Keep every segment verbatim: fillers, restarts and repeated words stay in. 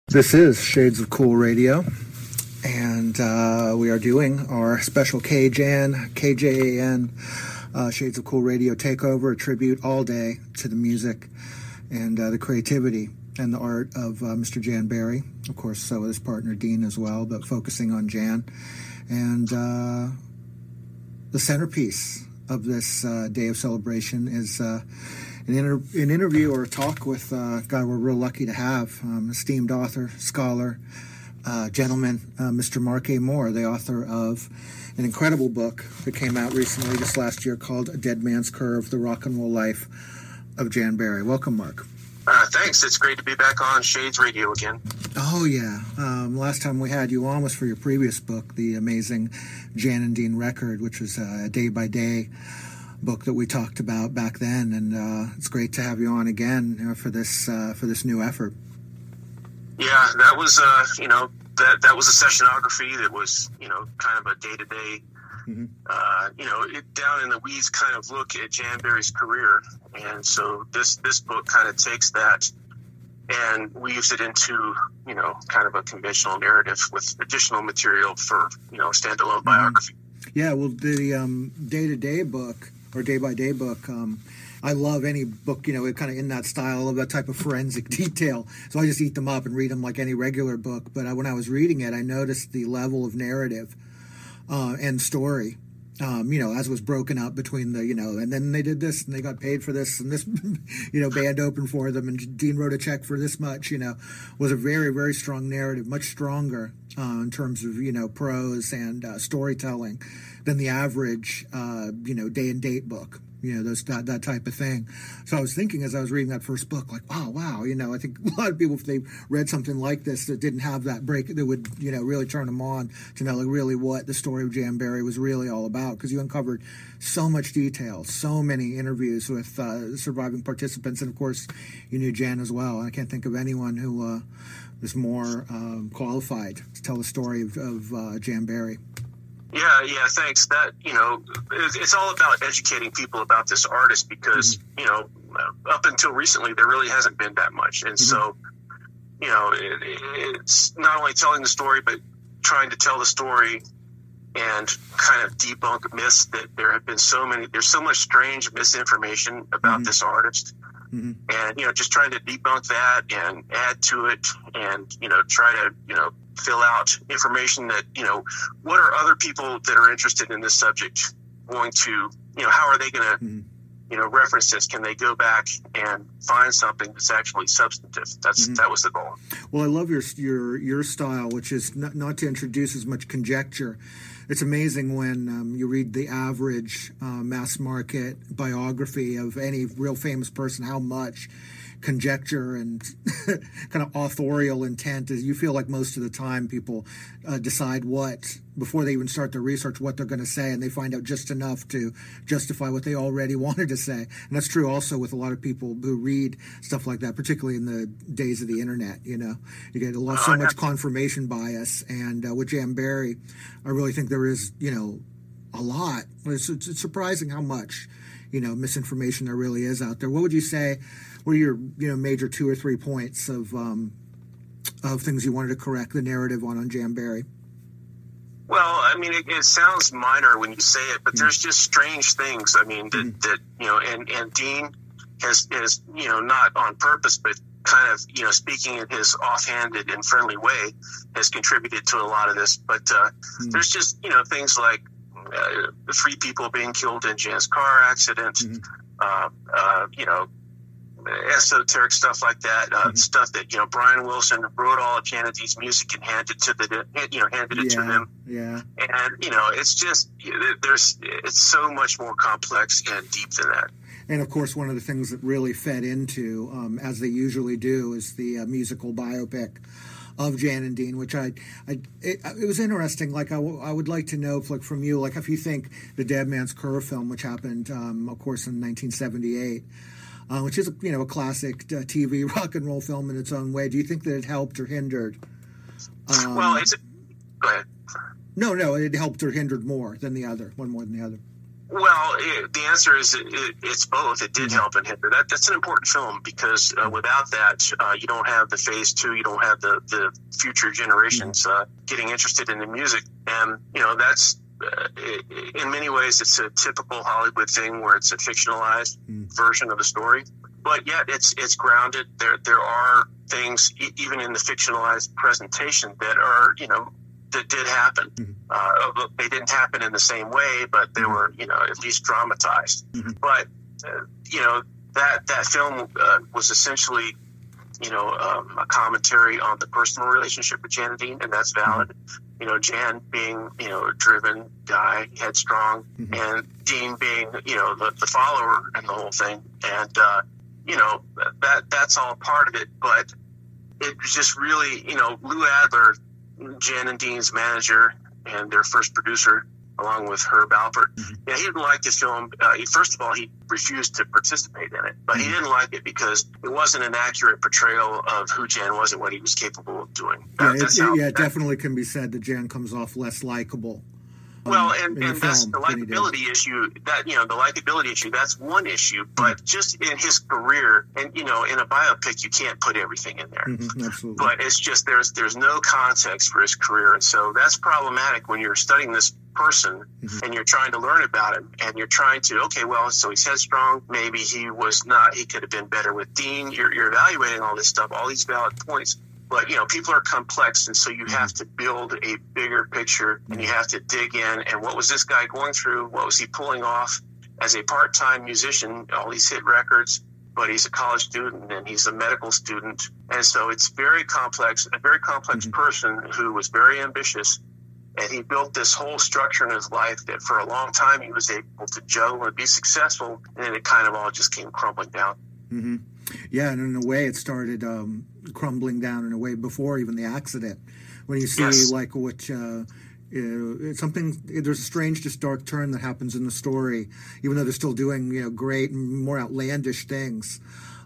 This is Shades of Cool Radio, and uh, we are doing our special K J N, K J A N uh, Shades of Cool Radio takeover, a tribute all day to the music and uh, the creativity and the art of uh, Mister Jan Berry. Of course, so with his partner Dean as well, but focusing on Jan. And uh, the centerpiece of this uh, day of celebration is uh, an, inter- an interview or a talk with uh, a guy we're real lucky to have, um, esteemed author, scholar, uh, gentleman, uh, Mister Mark A. Moore, the author of an incredible book that came out recently, just last year, called A Dead Man's Curve, The Rock and Roll Life of Jan Berry. Welcome, Mark. Uh, thanks. It's great to be back on Shades Radio again. Oh, yeah. Um, last time we had you on was for your previous book, the amazing Jan and Dean Record, which was a day-by-day book that we talked about back then. And uh, it's great to have you on again you know, for this uh, for this new effort. Yeah, that was, uh, you know, that, that was a sessionography that was, you know, kind of a day-to-day, mm-hmm. uh, you know, it, down in the weeds kind of look at Jan Berry's career. And so this, this book kind of takes that and weaves it into, you know, kind of a conventional narrative with additional material for, you know, standalone mm-hmm. biography. Yeah, well, the um, day-to-day book or day-by-day book, um, I love any book, you know, kind of in that style. I love that type of forensic detail. So I just eat them up and read them like any regular book. But I, when I was reading it, I noticed the level of narrative uh, and story. Um, you know, as was broken up between the, you know, and then they did this and they got paid for this and this, you know, band opened for them and Dean wrote a check for this much, you know, was a very, very strong narrative, much stronger uh, in terms of, you know, prose and uh, storytelling than the average, uh, you know, day and date book. You know, those that, that type of thing. So I was thinking as I was reading that first book, like, wow, wow, you know, I think a lot of people, if they read something like this that didn't have that break, that would, you know, really turn them on to know like really what the story of Jan Berry was really all about, because you uncovered so much detail, so many interviews with uh, surviving participants, and of course, you knew Jan as well. And I can't think of anyone who uh, was more um, qualified to tell the story of, of uh, Jan Berry. Yeah, yeah, thanks. That, you know, it's all about educating people about this artist because, mm-hmm. you know, up until recently, there really hasn't been that much. And mm-hmm. so, you know, it, it's not only telling the story, but trying to tell the story and kind of debunk myths that there have been so many, there's so much strange misinformation about mm-hmm. this artist. Mm-hmm. And, you know, just trying to debunk that and add to it and, you know, try to, you know, fill out information that, you know, what are other people that are interested in this subject going to, you know, how are they going to, mm-hmm. you know, reference this? Can they go back and find something that's actually substantive? That's, mm-hmm. that was the goal. Well, I love your, your, your style, which is not, not to introduce as much conjecture. It's amazing when um, you read the average uh, mass market biography of any real famous person, how much conjecture and kind of authorial intent is. You feel like most of the time people uh, decide what, before they even start their research, what they're going to say, and they find out just enough to justify what they already wanted to say. And that's true also with a lot of people who read stuff like that, particularly in the days of the internet. You know, you get a lot, so much confirmation bias, and uh, with Jan Berry, I really think there is, you know, a lot. It's, it's, it's surprising how much, you know, misinformation there really is out there. What would you say? What are your, you know, major two or three points of um, of things you wanted to correct the narrative on on Jan Berry? Well, I mean, it, it sounds minor when you say it, but mm-hmm. there's just strange things. I mean, that, mm-hmm. that you know, and, and Dean has, has, you know, not on purpose, but kind of, you know, speaking in his offhanded and friendly way, has contributed to a lot of this. But uh, mm-hmm. there's just, you know, things like uh, three people being killed in Jan's car accident, mm-hmm. uh, uh, you know, esoteric stuff like that, uh, mm-hmm. stuff that, you know, Brian Wilson wrote all of Jan and Dean's music and handed to the, you know, handed it yeah, to them. Yeah. And, you know, it's just, there's, it's so much more complex and deep than that. And of course, one of the things that really fed into, um, as they usually do, is the uh, musical biopic of Jan and Dean, which I, I it, it was interesting. Like, I, w- I would like to know, like, from you, like, if you think the Dead Man's Curve film, which happened, um, of course, in nineteen seventy-eight, Uh, which is, you know, a classic uh, T V rock and roll film in its own way. Do you think that it helped or hindered? Um, well, it's... Go ahead. No, no, it helped or hindered more than the other, one more than the other. Well, it, the answer is it, it, it's both. It did help and hinder. That that's an important film because uh, without that, uh, you don't have the phase two. You don't have the, the future generations uh, getting interested in the music. And, you know, that's uh, it, in many ways, it's a typical Hollywood thing where it's a fictionalized mm. version of the story. But yet it's it's grounded. There, there are things, e- even in the fictionalized presentation, that are, you know, that did happen. Mm-hmm. Uh, they didn't happen in the same way, but they were, you know, at least dramatized. Mm-hmm. But, uh, you know, that, that film uh, was essentially, you know, um, a commentary on the personal relationship with Jan and Dean, and that's valid. Mm-hmm. You know, Jan being, you know, a driven guy, headstrong, mm-hmm. and Dean being, you know, the, the follower and the whole thing. And, uh, you know, that that's all part of it. But it was just really, you know, Lou Adler, Jan and Dean's manager and their first producer, along with Herb Alpert. Mm-hmm. Yeah, he didn't like the film. Uh, he, first of all, he refused to participate in it, but mm-hmm. he didn't like it because it wasn't an accurate portrayal of who Jan was and what he was capable of doing. Yeah, that, it, yeah, it definitely can be said that Jan comes off less likable. Well, and, and that's the likability issue. That you know, the likability issue. That's one issue. But just in his career, and you know, in a biopic, you can't put everything in there. Mm-hmm, absolutely. But it's just there's there's no context for his career, and so that's problematic when you're studying this person mm-hmm. and you're trying to learn about him, and you're trying to okay, well, so he's headstrong. Maybe he was not. He could have been better with Dean. You're you're evaluating all this stuff, all these valid points. But, you know, people are complex, and so you have to build a bigger picture, and you have to dig in. And what was this guy going through? What was he pulling off as a part-time musician? All these hit records, but he's a college student, and he's a medical student. And so it's very complex, a very complex mm-hmm. person who was very ambitious, and he built this whole structure in his life that for a long time he was able to juggle and be successful, and then it kind of all just came crumbling down. Mm-hmm. Yeah, and in a way it started um, crumbling down in a way before even the accident. When you see yes. like what uh, uh, something, there's a strange, just dark turn that happens in the story, even though they're still doing you know great and more outlandish things.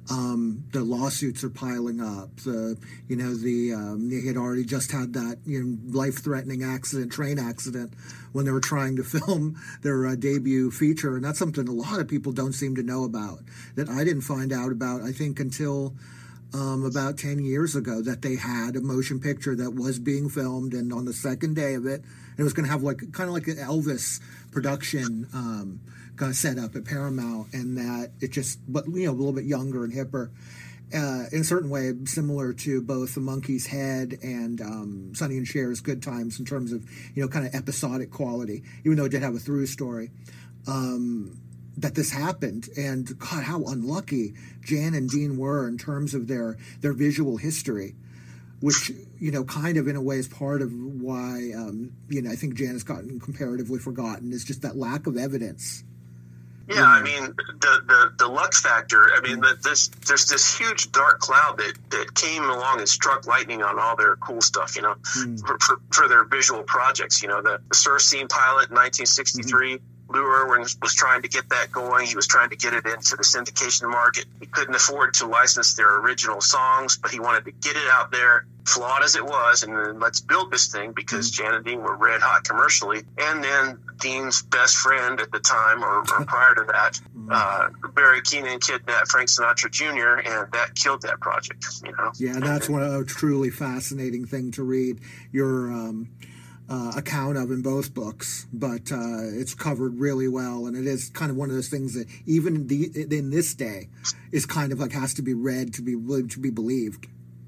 Um, the lawsuits are piling up. The you know the um, they had already just had that you know life-threatening accident, train accident, when they were trying to film their uh, debut feature, and that's something a lot of people don't seem to know about. That I didn't find out about, I think, until um, about ten years ago, that they had a motion picture that was being filmed, and on the second day of it, it was going to have like kind of like an Elvis production. Um, Kind of set up at Paramount, and that it just, but you know, a little bit younger and hipper, uh, in a certain way, similar to both The Monkey's Head and um, Sonny and Cher's Good Times in terms of you know kind of episodic quality, even though it did have a through story. Um, that this happened, and God, how unlucky Jan and Dean were in terms of their their visual history, which you know kind of in a way is part of why um, you know I think Jan has gotten comparatively forgotten, is just that lack of evidence. Yeah, I mean, the, the, the luck factor, I mean, the, this there's this huge dark cloud that, that came along and struck lightning on all their cool stuff, you know, mm. for, for, for their visual projects. You know, the, the Surf Scene pilot in nineteen sixty-three, mm-hmm. Lou Irwin was trying to get that going. He was trying to get it into the syndication market. He couldn't afford to license their original songs, but he wanted to get it out there, flawed as it was, and then let's build this thing because mm-hmm. Jan and Dean were red hot commercially. And then Dean's best friend at the time, or, or prior to that, uh, Barry Keenan kidnapped Frank Sinatra Junior, and that killed that project. You know. Yeah, and that's one a truly fascinating thing to read your um, uh, account of in both books. But uh, it's covered really well, and it is kind of one of those things that even in, the, in this day is kind of like has to be read to be to be believed.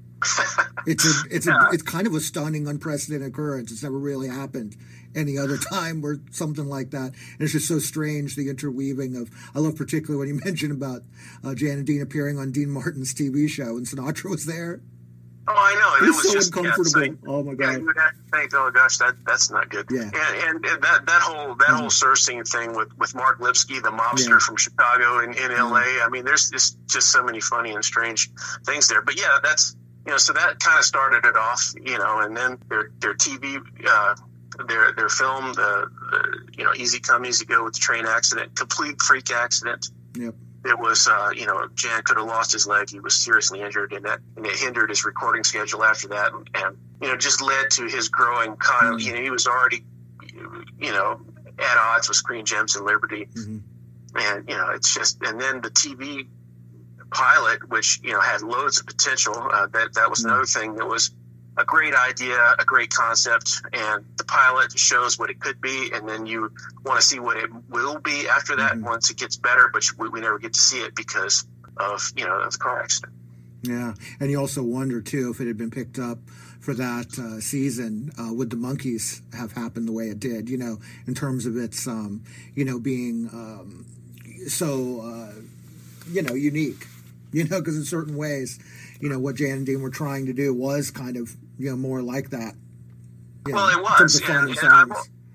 It's a, it's a, it's kind of a stunning, unprecedented occurrence. It's never really happened any other time where something like that. And it's just so strange, the interweaving of, I love particularly when you mentioned about uh, Jan and Dean appearing on Dean Martin's T V show and Sinatra was there. Oh, I know. And it was, was so just uncomfortable. Yeah, oh my God. Yeah, you would have to think, oh gosh, that that's not good. Yeah. And, and that that whole that mm-hmm. whole Surf Scene thing with, with Mark Lipsky, the mobster yeah. from Chicago in, in L A. Mm-hmm. I mean, there's just just so many funny and strange things there. But yeah, that's you know, so that kind of started it off, you know, and then their their T V, uh, their their film, the, the you know, Easy Come Easy Go with the train accident, complete freak accident. Yep. It was, uh, you know, Jan could have lost his leg. He was seriously injured, and that and it hindered his recording schedule after that, and, and you know, just led to his growing kind of, you know, he was already, you know, at odds with Screen Gems and Liberty. Mm-hmm. And, you know, it's just, and then the T V pilot, which, you know, had loads of potential. Uh, that, that was mm-hmm. another thing that was a great idea, a great concept, and the pilot shows what it could be, and then you want to see what it will be after that mm-hmm. once it gets better, but we, we never get to see it because of, you know, of the car accident. Yeah, and you also wonder, too, if it had been picked up for that uh, season, uh, would the Monkees have happened the way it did, you know, in terms of its, um, you know, being um, so, uh, you know, unique, you know, because in certain ways, you know, what Jan and Dean were trying to do was kind of, you know, more like that. Well, know, it was. And, and I've,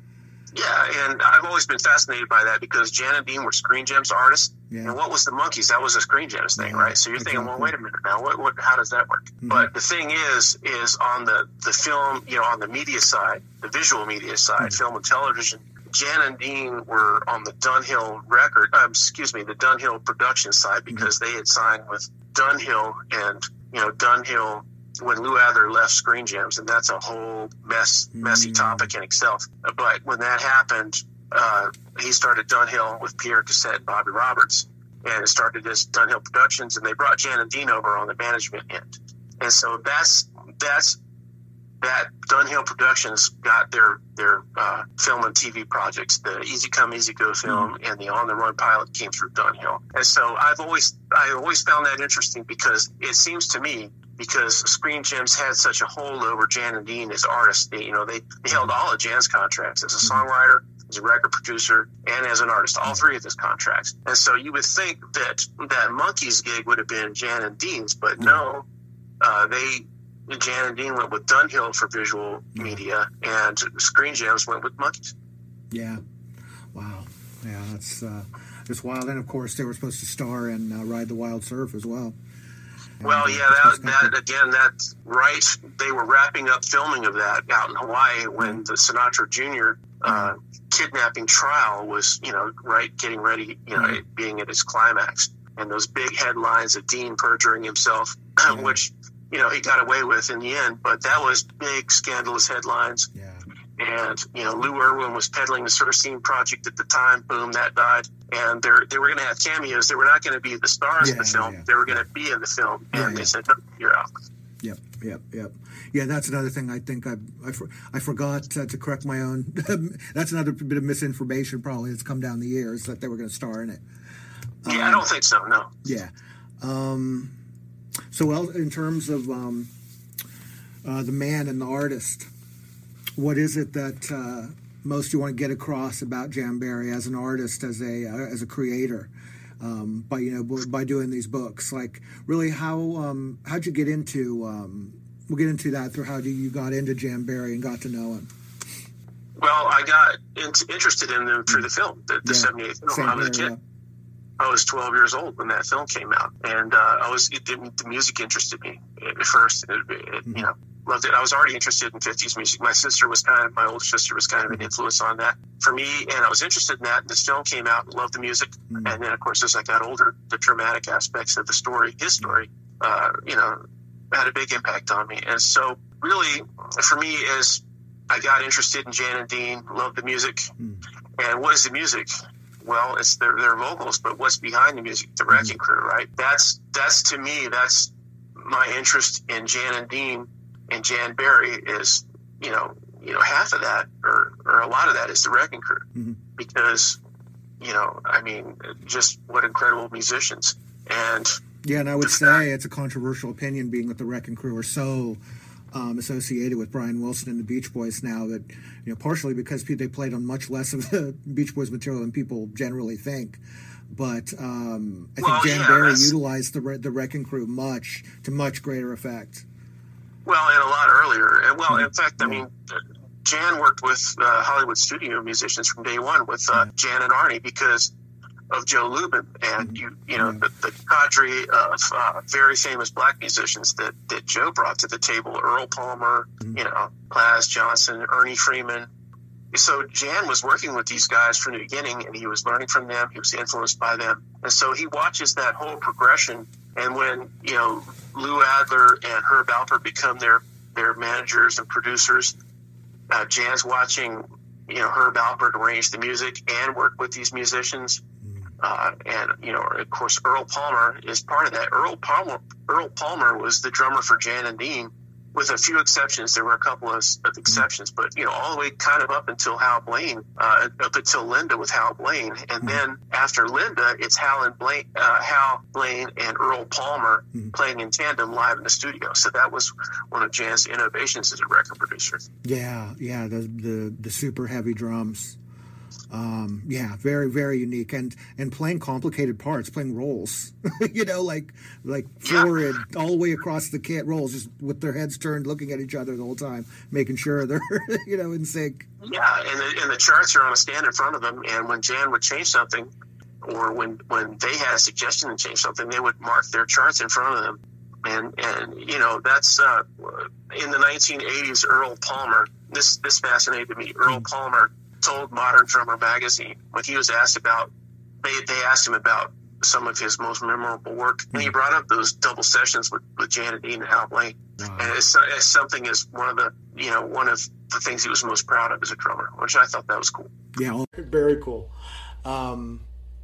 yeah, and I've always been fascinated by that because Jan and Dean were Screen Gems artists. Yeah. And what was the Monkees? That was a Screen Gems thing, yeah, right? So you're exactly. thinking, well, wait a minute now, what, what, how does that work? Mm-hmm. But the thing is, is on the, the film, you know, on the media side, the visual media side, mm-hmm. film and television, Jan and Dean were on the Dunhill record, um, excuse me, the Dunhill production side because mm-hmm. they had signed with Dunhill, and, you know, Dunhill, when Lou Adler left Screen Gems, and that's a whole mess, messy mm-hmm. topic in itself. But when that happened, uh, he started Dunhill with Pierre Cassette and Bobby Roberts, and it started as Dunhill Productions, and they brought Jan and Dean over on the management end. And so that's, that's, that Dunhill Productions got their, their, uh, film and T V projects. The Easy Come, Easy Go film mm-hmm. and the On the Run pilot came through Dunhill. And so I've always, I always found that interesting because it seems to me, because Screen Gems had such a hold over Jan and Dean as artists. They, you know, they, they held all of Jan's contracts as a songwriter, as a record producer, and as an artist, all three of his contracts. And so you would think that that Monkees gig would have been Jan and Dean's, but no, uh, they, Jan and Dean went with Dunhill for visual media, and Screen Gems went with Monkees. Yeah. Wow. Yeah, that's, uh, that's wild. And of course, they were supposed to star in uh, Ride the Wild Surf as well. Well, yeah, that, that again, that's right. They were wrapping up filming of that out in Hawaii when the Sinatra Junior uh, kidnapping trial was, you know, right, getting ready, you know, mm-hmm. being at its climax. And those big headlines of Dean perjuring himself, yeah. which, you know, he got away with in the end. But that was big, scandalous headlines. Yeah. And, you know, Lou Irwin was peddling the Surfscene project at the time. Boom, that died. And they're, they were going to have cameos. They were not going to be the stars yeah, of the film. Yeah. They were going to be in the film. And yeah, they yeah. said, no, you're out. Yep, yep, yep. Yeah, that's another thing I think I I, for, I forgot uh, to correct my own. That's another bit of misinformation probably that's come down the years that they were going to star in it. Yeah, um, I don't think so, no. Yeah. Um, so, well, in terms of um, uh, the man and the artist, what is it that uh, most you want to get across about Jan Berry as an artist, as a uh, as a creator, um, by you know by doing these books? Like, really, how um, how'd you get into? Um, we'll get into that through how you got into Jan Berry and got to know him. Well, I got into, interested in them through the film, the, the yeah. seventy-eight film. Same I was a kid. Yeah. I was twelve years old when that film came out, and uh, I was it, it, the music interested me at first. It, it, mm-hmm. You know, loved it. I was already interested in fifties music. My sister was kind of my older sister was kind of an influence on that for me, and I was interested in that. And this film came out, loved the music, mm-hmm. and then of course as I got older, the dramatic aspects of the story, his story, uh, you know, had a big impact on me. And so, really, for me, as I got interested in Jan and Dean, loved the music, mm-hmm. and what is the music? Well, it's their their vocals, but what's behind the music? The Wrecking Crew, right? That's that's to me, that's my interest in Jan and Dean and Jan Berry is, you know, you know, half of that or or a lot of that is the Wrecking Crew, mm-hmm. because, you know, I mean, just what incredible musicians. And yeah, and I would say it's a controversial opinion, being that the Wrecking Crew are so Um, associated with Brian Wilson and the Beach Boys now, that, you know, partially because they played on much less of the Beach Boys material than people generally think. But um, I well, think Jan yeah, Berry utilized the the Wrecking Crew much to much greater effect. Well, and a lot earlier. And well, in fact, I mean, Jan worked with uh, Hollywood studio musicians from day one with uh, yeah. Jan and Arnie because of Joe Lubin, and you you know the, the cadre of uh, very famous black musicians that, that Joe brought to the table: Earl Palmer, mm-hmm. you know, Plas Johnson, Ernie Freeman. So Jan was working with these guys from the beginning, and he was learning from them. He was influenced by them, and so he watches that whole progression. And when you know Lou Adler and Herb Alpert become their their managers and producers, uh, Jan's watching you know, Herb Alpert arranged the music and worked with these musicians. Uh, and, you know, of course, Earl Palmer is part of that. Earl Palmer, Earl Palmer was the drummer for Jan and Dean, with a few exceptions. There were a couple of, of exceptions, but, you know, all the way kind of up until Hal Blaine, uh, up until Linda with Hal Blaine. And then after Linda, it's Hal and Blaine, uh, Hal Blaine and Earl Palmer mm-hmm. playing in tandem live in the studio. So that was one of Jan's innovations as a record producer. Yeah, yeah, the the, the super heavy drums. Um, yeah, very, very unique, and, and playing complicated parts, playing roles, you know, like like Florid yeah. all the way across the kit roles, just with their heads turned, looking at each other the whole time, making sure they're, you know, in sync. Yeah, and the, and the charts are on a stand in front of them, and when Jan would change something, or when, when they had a suggestion to change something, they would mark their charts in front of them. And, and you know, that's uh, in the nineteen eighties, Earl Palmer, this, this fascinated me, Earl mm-hmm. Palmer told Modern Drummer magazine when he was asked about, they, they asked him about some of his most memorable work, and he brought up those double sessions with, with Jan and Dean and Hal Blaine. Wow. And it's, it's something is one of the, you know, one of the things he was most proud of as a drummer, which I thought that was cool. Yeah, very cool. Um,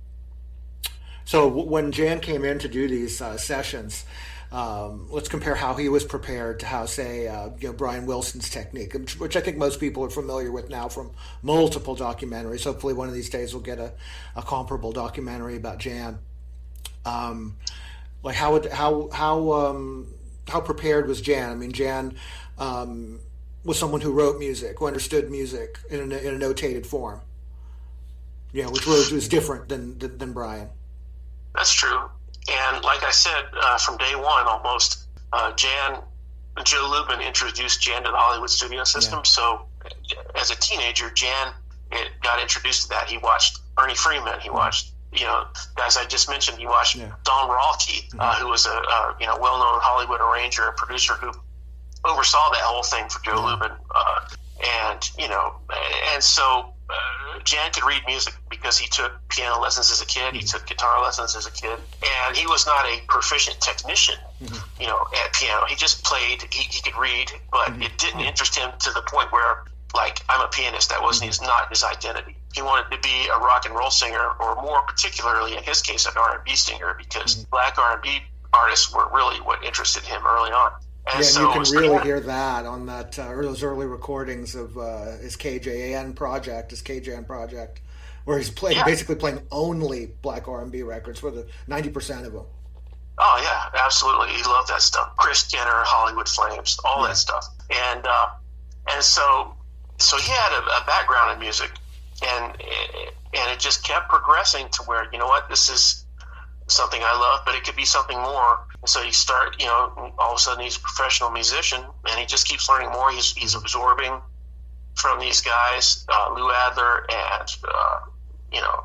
so when Jan came in to do these uh, sessions, Um, let's compare how he was prepared to how, say, uh, you know, Brian Wilson's technique, which I think most people are familiar with now from multiple documentaries. Hopefully one of these days we'll get a, a comparable documentary about Jan. Um, like how would, how how um, how prepared was Jan? I mean, Jan um, was someone who wrote music, who understood music in a, in a notated form. Yeah, which was, was different than, than than Brian. That's true. And like I said, uh, from day one, almost, uh, Jan, Joe Lubin introduced Jan to the Hollywood studio system. Yeah. So as a teenager, Jan it got introduced to that. He watched Ernie Freeman. He watched, you know, guys I just mentioned. He watched yeah. Don Roelke, mm-hmm. uh, who was a, a, you know, well-known Hollywood arranger and producer who oversaw that whole thing for Joe mm-hmm. Lubin. Uh, and, you know, and so uh, Jan could read music because he took piano lessons as a kid. He took guitar lessons as a kid. And he was not a proficient technician, mm-hmm. you know, at piano. He just played, he, he could read, but mm-hmm. it didn't interest him to the point where, like, I'm a pianist. That wasn't his, not his identity. He wanted to be a rock and roll singer, or more particularly, in his case, an R and B singer, because mm-hmm. black R and B artists were really what interested him early on. And yeah, so you can really hear that on that uh, those early recordings of uh, his K J A N project, his K J N project, where he's playing yeah. basically playing only black R and B records for the ninety percent of them. Oh yeah, absolutely. He loved that stuff. Chris Jenner, Hollywood Flames, all yeah. that stuff. And uh, and so so he had a, a background in music, and and it just kept progressing to where, you know what, this is something I love, but it could be something more. And so you start, you know, all of a sudden he's a professional musician, and he just keeps learning more. He's he's absorbing from these guys, uh, Lou Adler and, uh, you know,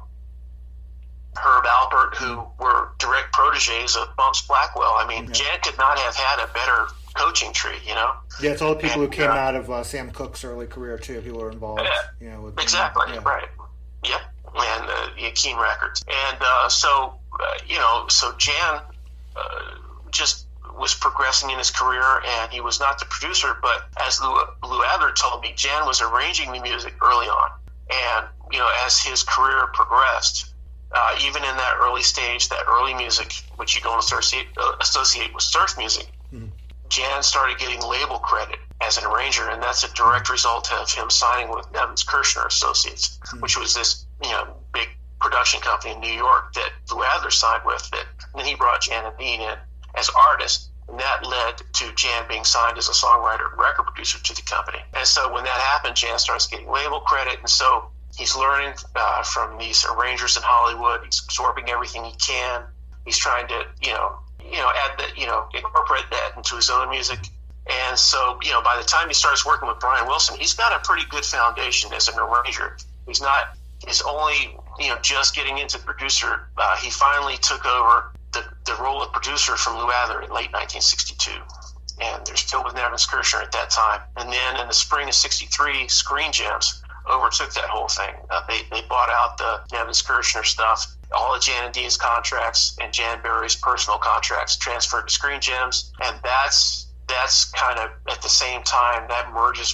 Herb Alpert, who were direct proteges of Bumps Blackwell. I mean, okay. Jan could not have had a better coaching tree, you know? Yeah, it's all the people and, who came uh, out of uh, Sam Cooke's early career, too. People who were involved. Uh, you know, with, exactly, yeah. right. Yep, and uh, yeah, Keen Records. And uh, so, uh, you know, so Jan uh, just was progressing in his career, and he was not the producer, but as Lou, Lou Adler told me, Jan was arranging the music early on. And, you know, as his career progressed, uh, even in that early stage, that early music, which you don't associate, uh, associate with surf music, mm-hmm. Jan started getting label credit as an arranger, and that's a direct result of him signing with Nevins Kirshner Associates, mm-hmm. which was this, you know, big production company in New York that Lou Adler signed with. That, and then he brought Jan and Dean in as artists, and that led to Jan being signed as a songwriter and record producer to the company. And so when that happened, Jan starts getting label credit, and so he's learning uh, from these arrangers in Hollywood. He's absorbing everything he can. He's trying to, you know, you know, add that, you know, incorporate that into his own music. And so, you know, by the time he starts working with Brian Wilson, he's got a pretty good foundation as an arranger. He's not, he's only, you know, just getting into producer. Uh, he finally took over the, the role of producer from Lou Adler in late nineteen sixty-two. And they're still with Nevins Kirshner at that time. And then in the spring of sixty-three, Screen Gems overtook that whole thing. Uh, they, they bought out the Nevins Kirshner stuff. All of Jan and Dean's contracts and Jan Berry's personal contracts transferred to Screen Gems. And that's that's kind of at the same time that merges with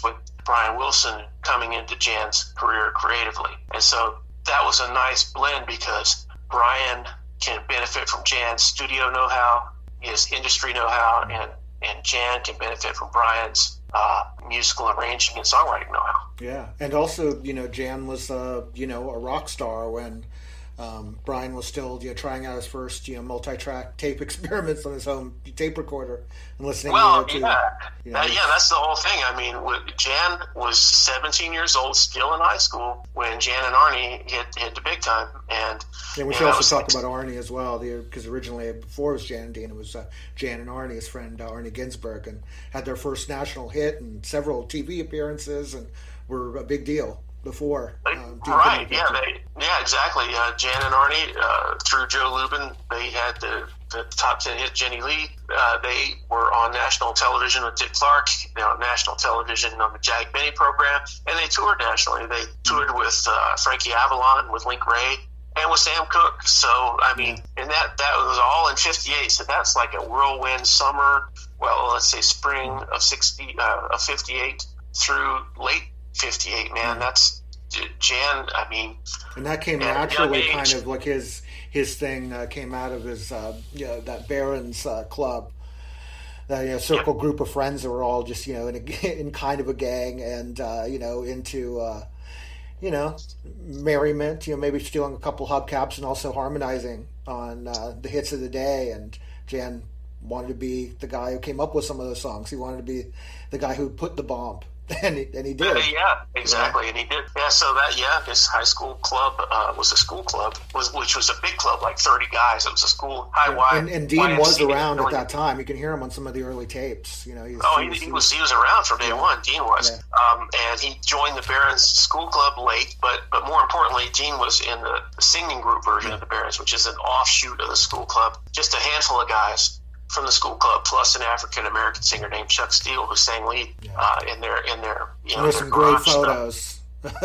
Brian Wilson coming into Jan's career creatively. And so that was a nice blend because Brian can benefit from Jan's studio know-how, his industry know-how, and, and Jan can benefit from Brian's uh, musical arranging and songwriting know-how. Yeah, and also, you know, Jan was, uh, you know, a rock star when um, Brian was still, you know, trying out his first, you know, multi-track tape experiments on his home tape recorder and listening well, to, yeah. you know, uh, yeah, that's the whole thing. I mean, Jan was seventeen years old, still in high school, when Jan and Arnie hit hit the big time. And yeah, we should also talk like, about Arnie as well, because originally, before it was Jan and Dean, it was uh, Jan and Arnie, his friend uh, Arnie Ginsberg, and had their first national hit and several T V appearances, and were a big deal before. Um, right, yeah, they, yeah, exactly. Uh, Jan and Arnie, uh, through Joe Lubin, they had the, the top ten hit Jenny Lee. Uh, they were on national television with Dick Clark. They were on national television on the Jack Benny program, and they toured nationally. They toured with uh, Frankie Avalon, with Link Ray, and with Sam Cooke. So, I mean, and that, that was all in fifty-eight. So that's like a whirlwind summer, well, let's say spring of sixty, uh, of fifty-eight through late fifty-eight, man. That's Jan, I mean. And that came naturally, kind of like his his thing uh, came out of his, uh, you know, that Barron's uh, club. That, you know, circle yeah. group of friends that were all just, you know, in, a, in kind of a gang and, uh, you know, into, uh, you know, merriment, you know, maybe stealing a couple hubcaps and also harmonizing on uh, the hits of the day. And Jan wanted to be the guy who came up with some of those songs. He wanted to be the guy who put the bomb. And he, and he did. Yeah, exactly, yeah. and he did. Yeah, so that, yeah, his high school club uh, was a school club, was which was a big club, like thirty guys. It was a school high Y. And, and Dean Y M C was around at that time. You can hear him on some of the early tapes. You know, he was, oh, he, he, he was he was around from day yeah. one. Dean was, yeah. um, and he joined the Barron's school club late. But but more importantly, Dean was in the singing group version yeah. of the Barron's, which is an offshoot of the school club. Just a handful of guys from the school club, plus an African American singer named Chuck Steele who sang lead yeah. uh, in their in their you know. There's some great photos.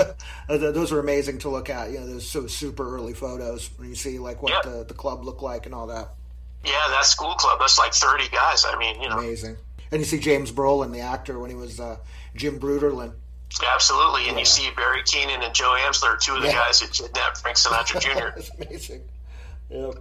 Those are amazing to look at. You know, those so super early photos when you see like what yeah. the, the club looked like and all that. Yeah, that school club. That's like thirty guys. I mean, you know, amazing. And you see James Brolin, the actor, when he was uh, Jim Bruderlin. Absolutely, and yeah. you see Barry Keenan and Joe Amsler, two of the yeah. guys who kidnapped Frank Sinatra Junior That's amazing. Yeah.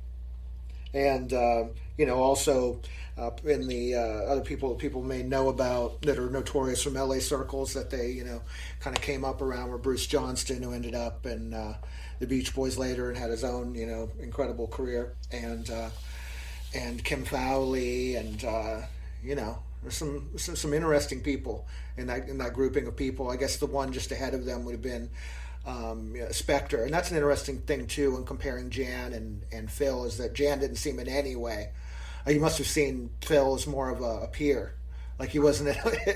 And uh, you know, also uh, in the uh, other people people may know about that are notorious from L A circles that they you know kind of came up around were Bruce Johnston, who ended up in uh, the Beach Boys later and had his own you know incredible career, and uh, and Kim Fowley, and uh, you know there's some some interesting people in that in that grouping of people. I guess the one just ahead of them would have been Um, you know, Spector, and that's an interesting thing too when comparing Jan and, and Phil, is that Jan didn't seem in any way. Uh, you must have seen Phil as more of a, a peer, like he wasn't.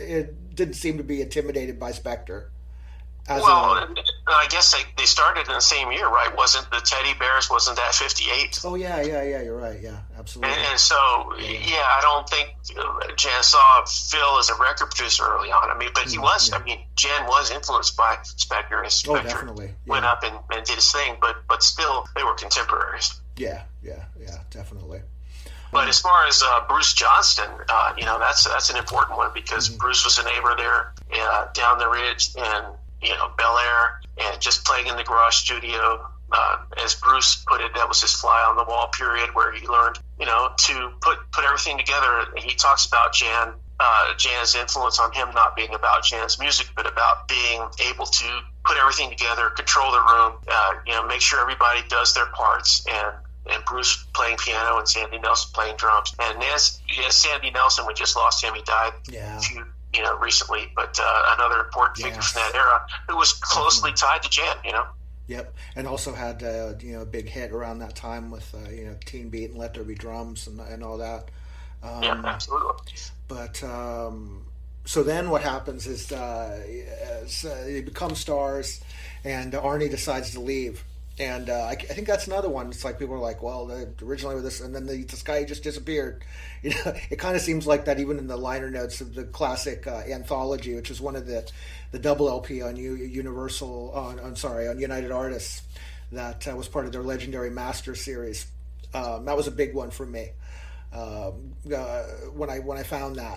It didn't seem to be intimidated by Spector. As well, a, I guess they, they started in the same year, right? Wasn't the Teddy Bears? Wasn't that fifty-eight? Oh yeah, yeah, yeah. You're right. Yeah, absolutely. And, and so, yeah. yeah, I don't think Jan saw Phil as a record producer early on. I mean, but he was. Yeah. I mean, Jan was influenced by Spector, and Spector oh, definitely. Yeah. went up and, and did his thing. But but still, they were contemporaries. Yeah, yeah, yeah, definitely. But um, as far as uh, Bruce Johnston, uh, you know, that's that's an important one because mm-hmm. Bruce was a neighbor there uh, down the ridge, and you know, Bel Air, and just playing in the garage studio. Uh, as Bruce put it, that was his fly on the wall period where he learned, you know, to put, put everything together. He talks about Jan, uh, Jan's influence on him not being about Jan's music, but about being able to put everything together, control the room, uh, you know, make sure everybody does their parts, and and Bruce playing piano and Sandy Nelson playing drums. And as, as Sandy Nelson, we just lost him. He died yeah. a few you know, recently, but uh, another important figure yes. from that era who was closely tied to Jan, you know. Yep, and also had uh, you know a big hit around that time with uh, you know Teen Beat and Let There Be Drums and and all that. Um, yeah, absolutely. But um, so then what happens is uh, as, uh, they become stars, and Arnie decides to leave. And uh, I, I think that's another one. It's like people are like, well, they originally with this, and then the, this guy just disappeared. You know, it kind of seems like that even in the liner notes of the classic uh, anthology, which is one of the the double L P on U, Universal, on I'm sorry, on United Artists, that uh, was part of their legendary Master series. Um, that was a big one for me uh, uh, when I when I found that.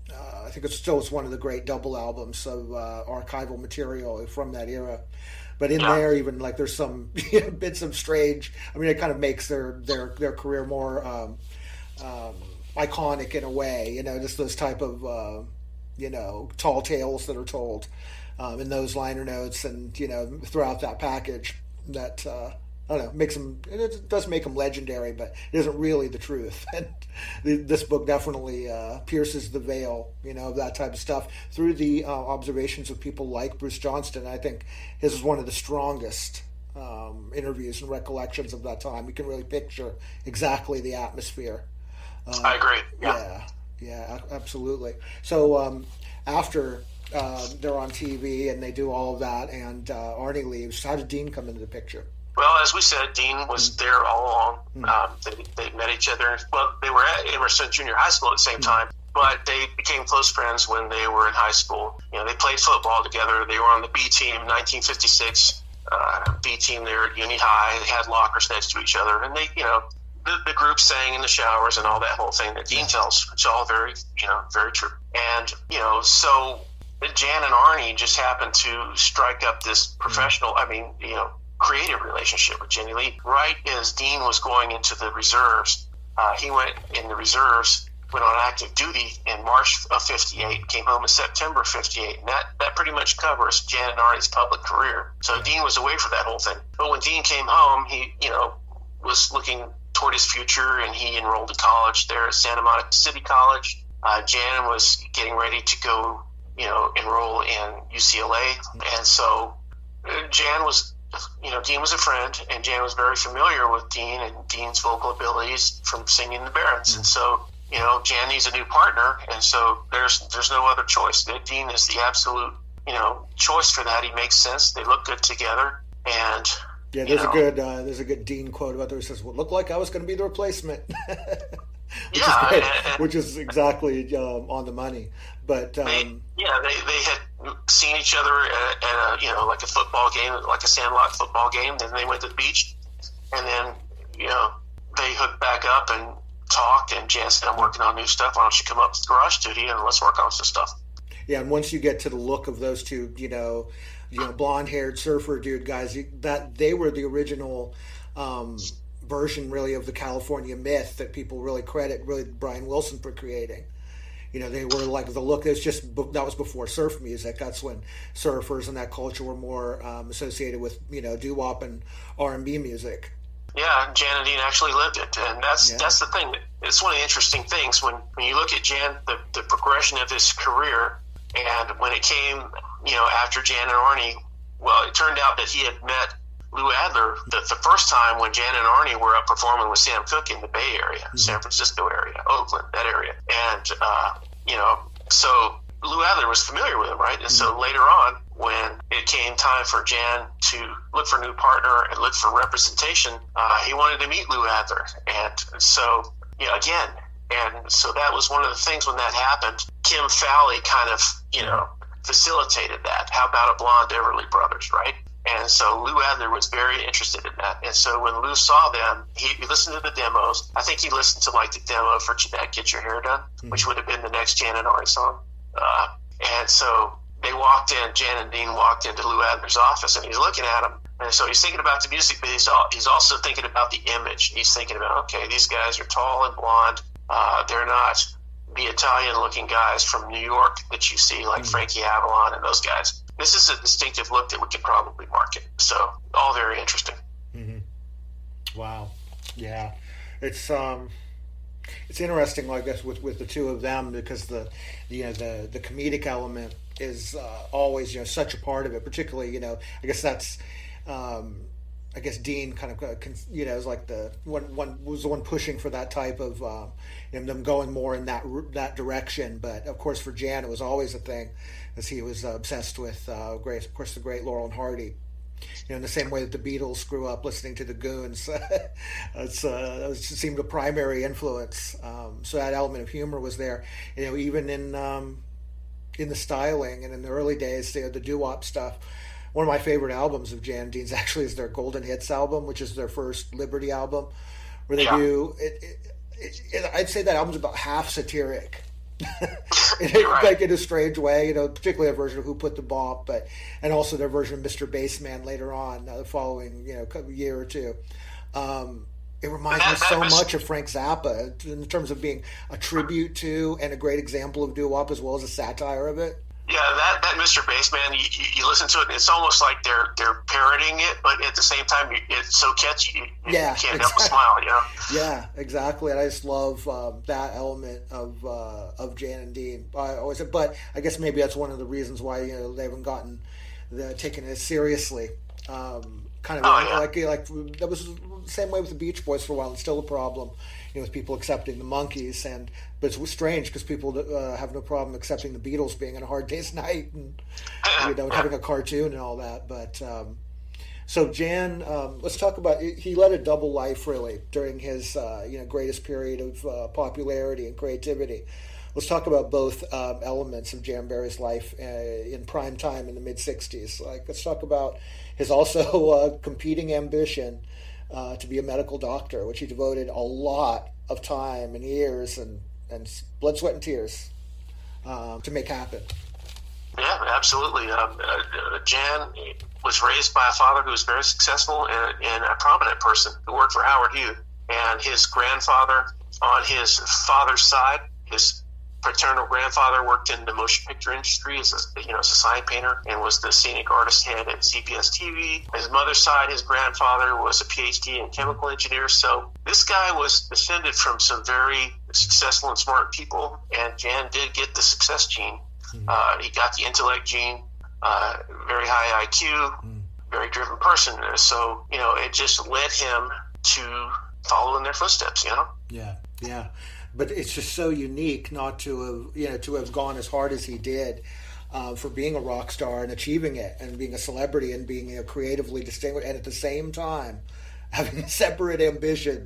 uh, I think it's still it's one of the great double albums of uh, archival material from that era. But in yeah. there, even like there's some you know, bits of strange. I mean, it kind of makes their their their career more um, um, iconic in a way. You know, just those type of uh, you know tall tales that are told um, in those liner notes, and you know throughout that package. That uh, I don't know makes them. It does make them legendary, but it isn't really the truth. And this book definitely uh, pierces the veil, you know, of that type of stuff through the uh, observations of people like Bruce Johnston. I think his is one of the strongest um, interviews and recollections of that time. You can really picture exactly the atmosphere. Uh, I agree. Yeah, yeah, yeah absolutely. So um, after uh, they're on T V and they do all of that, and uh, Arnie leaves, how did Dean come into the picture? Well, as we said, Dean was mm-hmm. there all along. Mm-hmm. Um, they, they met each other. Well, they were at Emerson Junior High School at the same mm-hmm. time, but they became close friends when they were in high school. You know, they played football together. They were on the B team, nineteen fifty-six uh, B team there at Uni High. They had lockers next to each other, and they, you know, the, the group sang in the showers and all that whole thing that Dean tells. It's all very, you know, very true. And you know, so Jan and Arnie just happened to strike up this professional. I mean, you know. creative relationship with Jenny Lee. Right as Dean was going into the reserves, uh, he went in the reserves, went on active duty in March of fifty-eight, came home in September of fifty-eight, and that, that pretty much covers Jan and Arnie's public career. So Dean was away for that whole thing. But when Dean came home, he, you know, was looking toward his future, and he enrolled in college there at Santa Monica City College. Uh, Jan was getting ready to go, you know, enroll in U C L A, and so uh, Jan was You know, Dean was a friend, and Jan was very familiar with Dean and Dean's vocal abilities from singing the Barons. And so, you know, Jan needs a new partner, and so there's there's no other choice. Dean is the absolute, you know, choice for that. He makes sense. They look good together, and yeah, there's you know, a good uh, there's a good Dean quote about there. He says, "Well, it looked like I was going to be the replacement." which yeah, is and, and, which is exactly um, on the money. But um, they, yeah, they they had seen each other at, at a you know like a football game, like a Sandlot football game. Then they went to the beach, and then you know they hooked back up and talked. And Jan said, "I'm working on new stuff. Why don't you come up to the garage studio and let's work on some stuff?" Yeah, and once you get to the look of those two, you know, you know, blonde-haired surfer dude guys, that they were the original. Um, version really of the California myth that people really credit really Brian Wilson for creating. You know, they were like the look. It was just that was before surf music. That's when surfers and that culture were more um, associated with you know doo-wop and R and B music. Yeah, Jan and Dean actually lived it, and that's yeah. that's the thing. It's one of the interesting things when, when you look at Jan, the, the progression of his career, and when it came, you know, after Jan and Arnie. Well, it turned out that he had met Lou Adler the, the first time when Jan and Arnie were up performing with Sam Cooke in the Bay Area, mm-hmm. San Francisco area, Oakland, that area. And, uh, you know, so Lou Adler was familiar with him, right? And mm-hmm. so later on, when it came time for Jan to look for a new partner and look for representation, uh, he wanted to meet Lou Adler. And so, you know, again, and so that was one of the things when that happened. Kim Fowley kind of, you know, facilitated that. How about a blonde Everly Brothers, right? And so Lou Adler was very interested in that. And so when Lou saw them, he, he listened to the demos. I think he listened to like the demo for Jeanette, Get Your Hair Done, mm-hmm. which would have been the next Jan and Arnie song. Uh, and so they walked in, Jan and Dean walked into Lou Adler's office, and he's looking at him. And so he's thinking about the music, but he's, all, he's also thinking about the image. He's thinking about, okay, these guys are tall and blonde. Uh, they're not the Italian-looking guys from New York that you see, like mm-hmm. Frankie Avalon and those guys. This is a distinctive look that we could probably market. So, all very interesting. Mm-hmm. Wow. Yeah. It's um, it's interesting, I guess, with, with the two of them because the, you know, the the comedic element is uh, always, you know, such a part of it. Particularly, you know, I guess that's, um, I guess Dean kind of, uh, you know, is like the one one was the one pushing for that type of, uh, you know, them going more in that that direction. But of course, for Jan, it was always a thing. As he was uh, obsessed with, uh, great, of course, the great Laurel and Hardy. You know, in the same way that the Beatles grew up listening to the Goons, it's uh, it seemed a primary influence. Um, so that element of humor was there. You know, even in um, in the styling and in the early days, you know, the doo-wop stuff. One of my favorite albums of Jan Dean's actually is their Golden Hits album, which is their first Liberty album, where they yeah. do. It, it, it, I'd say that album's about half satiric. in, right. like in a strange way, you know, particularly a version of Who Put the Bomb, but and also their version of Mister Bassman later on, uh, the following you know year or two. Um, it reminds that, me so was, much of Frank Zappa in terms of being a tribute to and a great example of doo-wop as well as a satire of it. Yeah, that, that Mister Bassman, you, you, you listen to it, and it's almost like they're they're parroting it, but at the same time, it's so catchy, you, yeah, you can't exactly. help but smile, you know? Yeah, exactly. And I just love um, that element of uh, of Jan and Dean. I always, but I guess maybe that's one of the reasons why you know they haven't gotten the, taken as seriously. Um, kind of oh, yeah. like like that was the same way with the Beach Boys for a while. It's still a problem, you know, with people accepting the Monkees, and but it's strange because people uh, have no problem accepting the Beatles being in A Hard Day's Night and you know having a cartoon and all that. But um, so Jan, um, let's talk about he led a double life really during his uh, you know greatest period of uh, popularity and creativity. Let's talk about both um, elements of Jan Berry's life uh, in prime time in the mid sixties. Like, let's talk about his also uh, competing ambition uh, to be a medical doctor, which he devoted a lot of time and years and, and blood, sweat, and tears um, to make happen. Yeah, absolutely. Um, uh, Jan was raised by a father who was very successful and, and a prominent person who worked for Howard Hughes. And his grandfather on his father's side, his paternal grandfather worked in the motion picture industry as a, you know, as a sign painter and was the scenic artist head at C B S T V. His mother's side, his grandfather was a P H D in chemical engineer. So this guy was descended from some very successful and smart people, and Jan did get the success gene. Mm. Uh, he got the intellect gene, uh, very high I Q, mm. very driven person. So, you know, it just led him to follow in their footsteps, you know? Yeah, yeah. But it's just so unique not to have, you know, to have gone as hard as he did uh, for being a rock star and achieving it and being a celebrity and being you know, creatively distinguished and at the same time having a separate ambition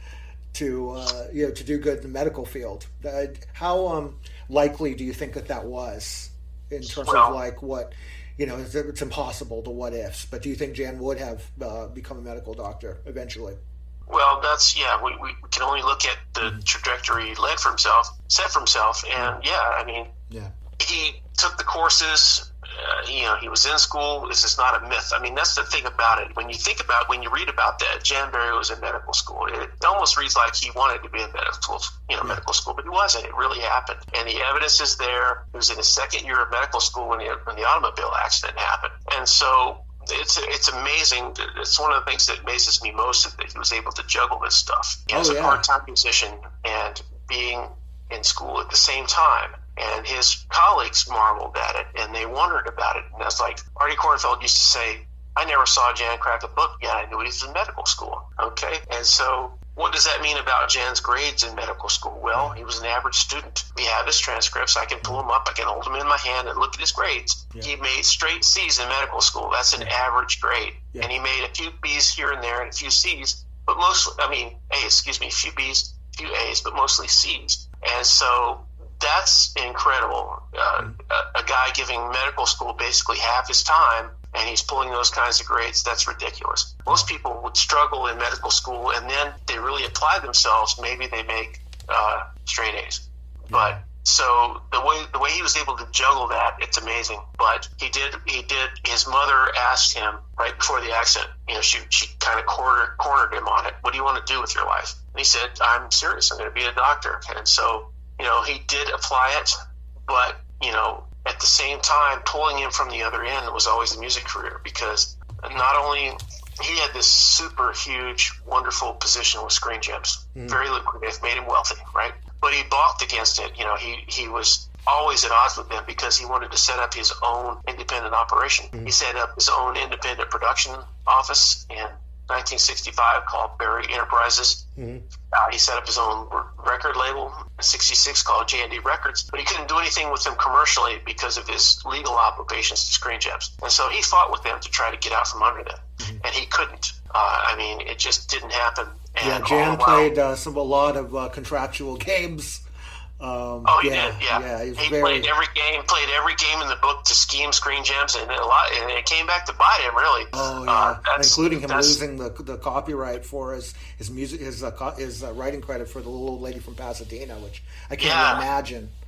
to, uh, you know, to do good in the medical field. Uh, how um, likely do you think that that was in terms well, of like what, you know, it's, it's impossible to what ifs, but do you think Jan would have uh, become a medical doctor eventually? Well, that's, yeah, we, we can only look at the mm-hmm. trajectory he led for himself, set for himself. And, yeah, I mean, yeah. he took the courses, uh, you know, he was in school. This is not a myth. I mean, that's the thing about it. When you think about, when you read about that, Jan Berry was in medical school. It, it almost reads like he wanted to be in medical, you know, yeah. medical school, but he wasn't. It really happened. And the evidence is there. He was in his second year of medical school when the, when the automobile accident happened. And so, It's it's amazing. It's one of the things that amazes me most that he was able to juggle this stuff. He was oh, a yeah. part-time musician and being in school at the same time. And his colleagues marveled at it and they wondered about it. And that's like Artie Kornfeld used to say, I never saw Jan crack a book yet. I knew he was in medical school. Okay? And so what does that mean about Jan's grades in medical school? Well, he was an average student. We have his transcripts. I can pull them up. I can hold them in my hand and look at his grades. Yeah. He made straight C's in medical school. That's an yeah. average grade. Yeah. And he made a few B's here and there and a few C's, but mostly, I mean, A, excuse me, a few B's, a few A's, but mostly C's. And so that's incredible. Uh, mm-hmm. a, a guy giving medical school basically half his time, and he's pulling those kinds of grades. That's ridiculous. Most people would struggle in medical school, and then they really apply themselves. Maybe they make uh, straight A's. Yeah. But so the way the way he was able to juggle that, it's amazing. But he did. He did. His mother asked him right before the accident. You know, she she kind of cornered cornered him on it. What do you want to do with your life? And he said, I'm serious. I'm going to be a doctor. And so, you know, he did apply it, but you know. At the same time, pulling him from the other end was always the music career, because not only he had this super huge, wonderful position with Screen Gems, mm. very lucrative, made him wealthy, right? But he balked against it. You know, he, he was always at odds with them because he wanted to set up his own independent operation. Mm. He set up his own independent production office in nineteen sixty-five called Berry Enterprises. Mm-hmm. Uh, he set up his own record label in sixty-six called J and D Records, but he couldn't do anything with them commercially because of his legal obligations to Screen Gems. And so he fought with them to try to get out from under them, mm-hmm. and he couldn't. Uh, I mean, it just didn't happen. And yeah, Jan played uh, some a lot of uh, contractual games. Um, oh, he yeah, did. Yeah, yeah he, he very... played every game. Played every game in the book to scheme Screen Gems, and a lot. And it came back to bite him, really. Oh yeah, uh, including him losing the the copyright for his his music, his uh, his uh, writing credit for the Little Old Lady from Pasadena, which I can't yeah. even imagine.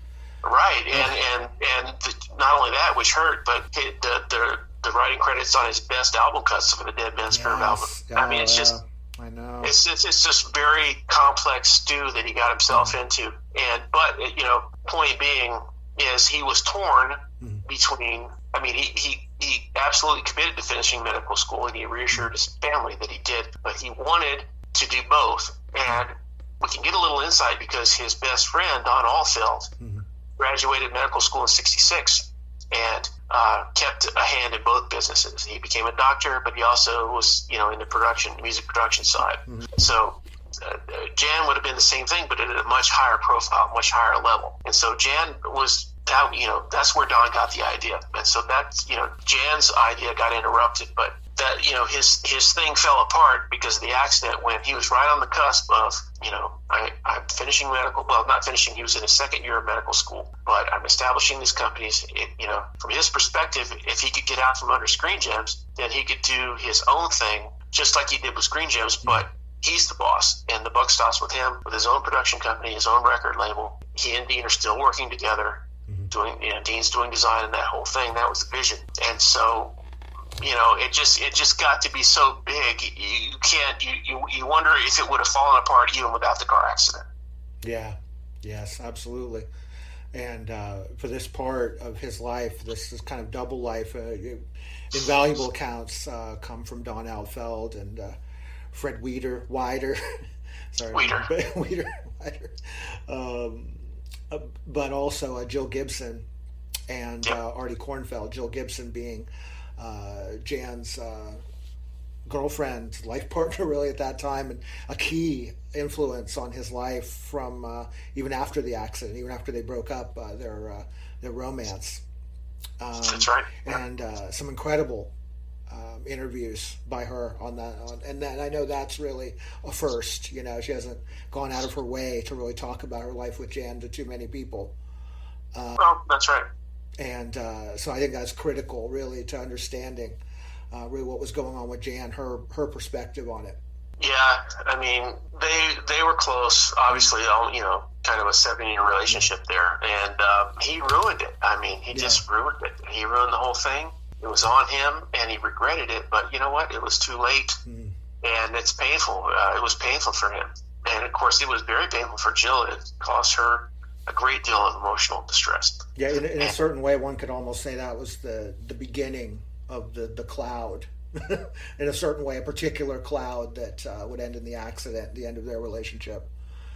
Right, and and and the, not only that, which hurt, but it, the the the writing credits on his best album cuts for the Dead Man's Curve album. Oh, I mean, it's just I know it's it's it's just very complex stew that he got himself mm-hmm. into, and but you know, point being is he was torn mm-hmm. between. I mean, he he he absolutely committed to finishing medical school, and he reassured his family that he did, but he wanted to do both, and we can get a little insight because his best friend Don Allfeld mm-hmm. graduated medical school in sixty-six and uh, kept a hand in both businesses. He became a doctor, but he also was, you know, in the production, music production side. Mm-hmm. So uh, Jan would have been the same thing, but at a much higher profile, much higher level. And so Jan was that, you know, that's where Don got the idea. And so that's, you know, Jan's idea got interrupted, but that, you know, his his thing fell apart because of the accident when he was right on the cusp of, you know, I, I'm finishing medical, well, not finishing, he was in his second year of medical school, but I'm establishing these companies. It, you know, from his perspective, if he could get out from under Screen Gems, then he could do his own thing, just like he did with Screen Gems, but he's the boss, and the buck stops with him, with his own production company, his own record label. He and Dean are still working together, mm-hmm. doing, you know, Dean's doing design and that whole thing. That was the vision. And so, you know, it just it just got to be so big. You, you can't. You, you you wonder if it would have fallen apart even without the car accident. Yeah. Yes. Absolutely. And uh, for this part of his life, this is kind of double life. Uh, invaluable accounts uh, come from Don Allfeld and uh, Fred Weeder, Wider. Sorry, Weeder. Weeder, Wider. Um, uh, but also uh, Jill Gibson and yep. uh, Artie Kornfeld. Jill Gibson being Uh, Jan's uh, girlfriend, life partner, really at that time, and a key influence on his life from uh, even after the accident, even after they broke up uh, their uh, their romance. Um, That's right. And uh, some incredible um, interviews by her on that, on, and then I know that's really a first. You know, she hasn't gone out of her way to really talk about her life with Jan to too many people. Uh, well, that's right. And uh, so I think that's critical, really, to understanding uh, really what was going on with Jan, her her perspective on it. Yeah, I mean, they they were close, obviously, you know, kind of a seven-year relationship there. And uh, he ruined it. I mean, he yeah. just ruined it. He ruined the whole thing. It was on him, and he regretted it. But you know what? It was too late. Mm. And it's painful. Uh, it was painful for him. And, of course, it was very painful for Jill. It cost her a great deal of emotional distress. Yeah, in, in a certain way, one could almost say that was the, the beginning of the, the cloud. In a certain way, a particular cloud that uh, would end in the accident, the end of their relationship.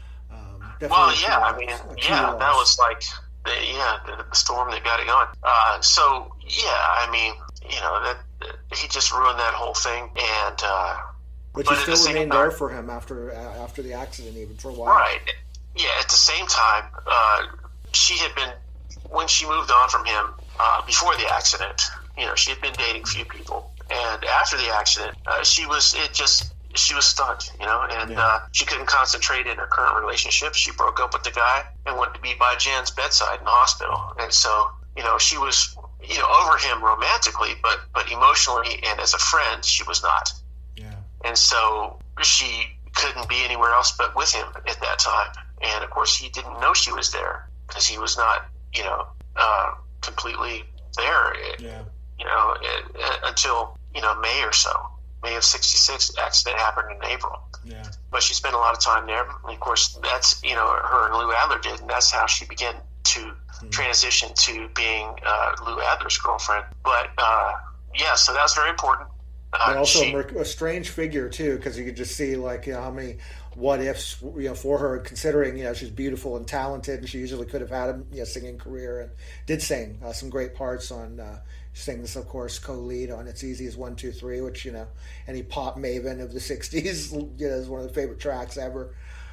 Um, well, yeah, I mean, yeah, loss. That was like, the, yeah, the, the storm that got it going. Uh, so, yeah, I mean, you know, that, that he just ruined that whole thing, and uh, but, but you still remained there for him after uh, after the accident, even for a while, right? Yeah, at the same time, uh, she had been, when she moved on from him uh, before the accident, you know, she had been dating a few people. And after the accident, uh, she was, it just, she was stuck, you know, and yeah. uh, she couldn't concentrate in her current relationship. She broke up with the guy and went to be by Jan's bedside in the hospital. And so, you know, she was, you know, over him romantically, but, but emotionally and as a friend, she was not. Yeah. And so she couldn't be anywhere else but with him at that time. And, of course, he didn't know she was there because he was not, you know, uh, completely there, yeah. you know, it, it, until, you know, May or so. May of sixty-six, the accident happened in April. Yeah. But she spent a lot of time there. And, of course, that's, you know, her and Lou Adler did, and that's how she began to mm. transition to being uh, Lou Adler's girlfriend. But, uh, yeah, so that was very important. Uh, but also she, a strange figure, too, because you could just see, like, you know, how many what ifs, you know, for her, considering, you know, she's beautiful and talented, and she usually could have had a you know, singing career and did sing uh, some great parts on, uh, sings, of course, co-lead on It's Easy as One, Two, Three, which, you know, any pop maven of the sixties, you know, is one of the favorite tracks ever.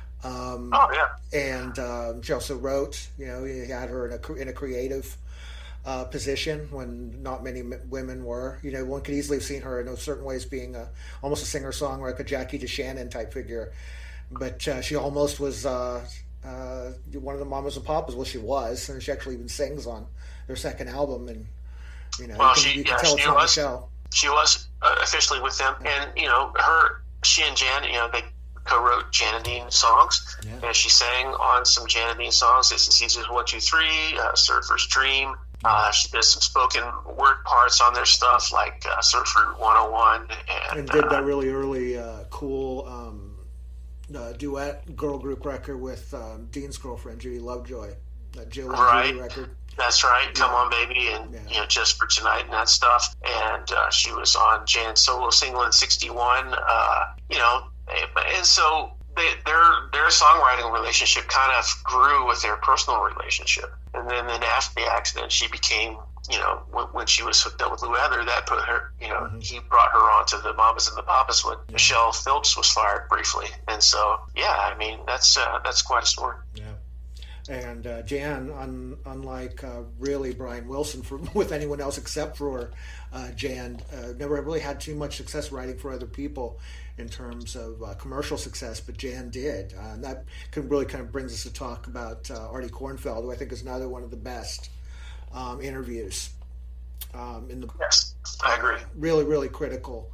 Um, oh, yeah. And um, she also wrote, you know, he had her in a, in a creative uh, position when not many m- women were. You know, one could easily have seen her in certain ways being a, almost a singer-songwriter, like a Jackie DeShannon type figure. But uh, she almost was uh, uh, one of the mamas and papas. Well, she was, and she actually even sings on their second album. And you know, well, you can, she, you can yeah, tell it's she on was, the show. She was uh, officially with them, and you know, her, she and Jan, you know, they co-wrote Jan and Dean songs, yeah. and she sang on some Jan and Dean songs. This is Caesar's One Two Three, uh, Surfer's Dream. Uh, she did some spoken word parts on their stuff, like uh, Surfer one oh one, and, and did uh, that really early, uh, cool um, uh, duet girl group record with um, Dean's girlfriend Judy Lovejoy, that Jill and right. Judy record. That's right. Come yeah. on, baby, and yeah. you know, Just for Tonight and that stuff. And uh, she was on Jan's solo single in sixty-one. Uh, you know, and so they, their their songwriting relationship kind of grew with their personal relationship. And then, then after the accident, she became, you know, when, when she was hooked up with Lou Adler, that put her, you know, mm-hmm. he brought her onto the Mamas and the Papas when yeah. Michelle Phillips was fired briefly. And so, yeah, I mean, that's uh, that's quite a story. Yeah. And uh, Jan, un, unlike uh, really Brian Wilson for, with anyone else except for uh, Jan, uh, never really had too much success writing for other people in terms of uh, commercial success, but Jan did. Uh, and that can really kind of brings us to talk about uh, Artie Kornfeld, who I think is another one of the best um, interviews. Um, in the yes, I agree. Uh, really, really critical.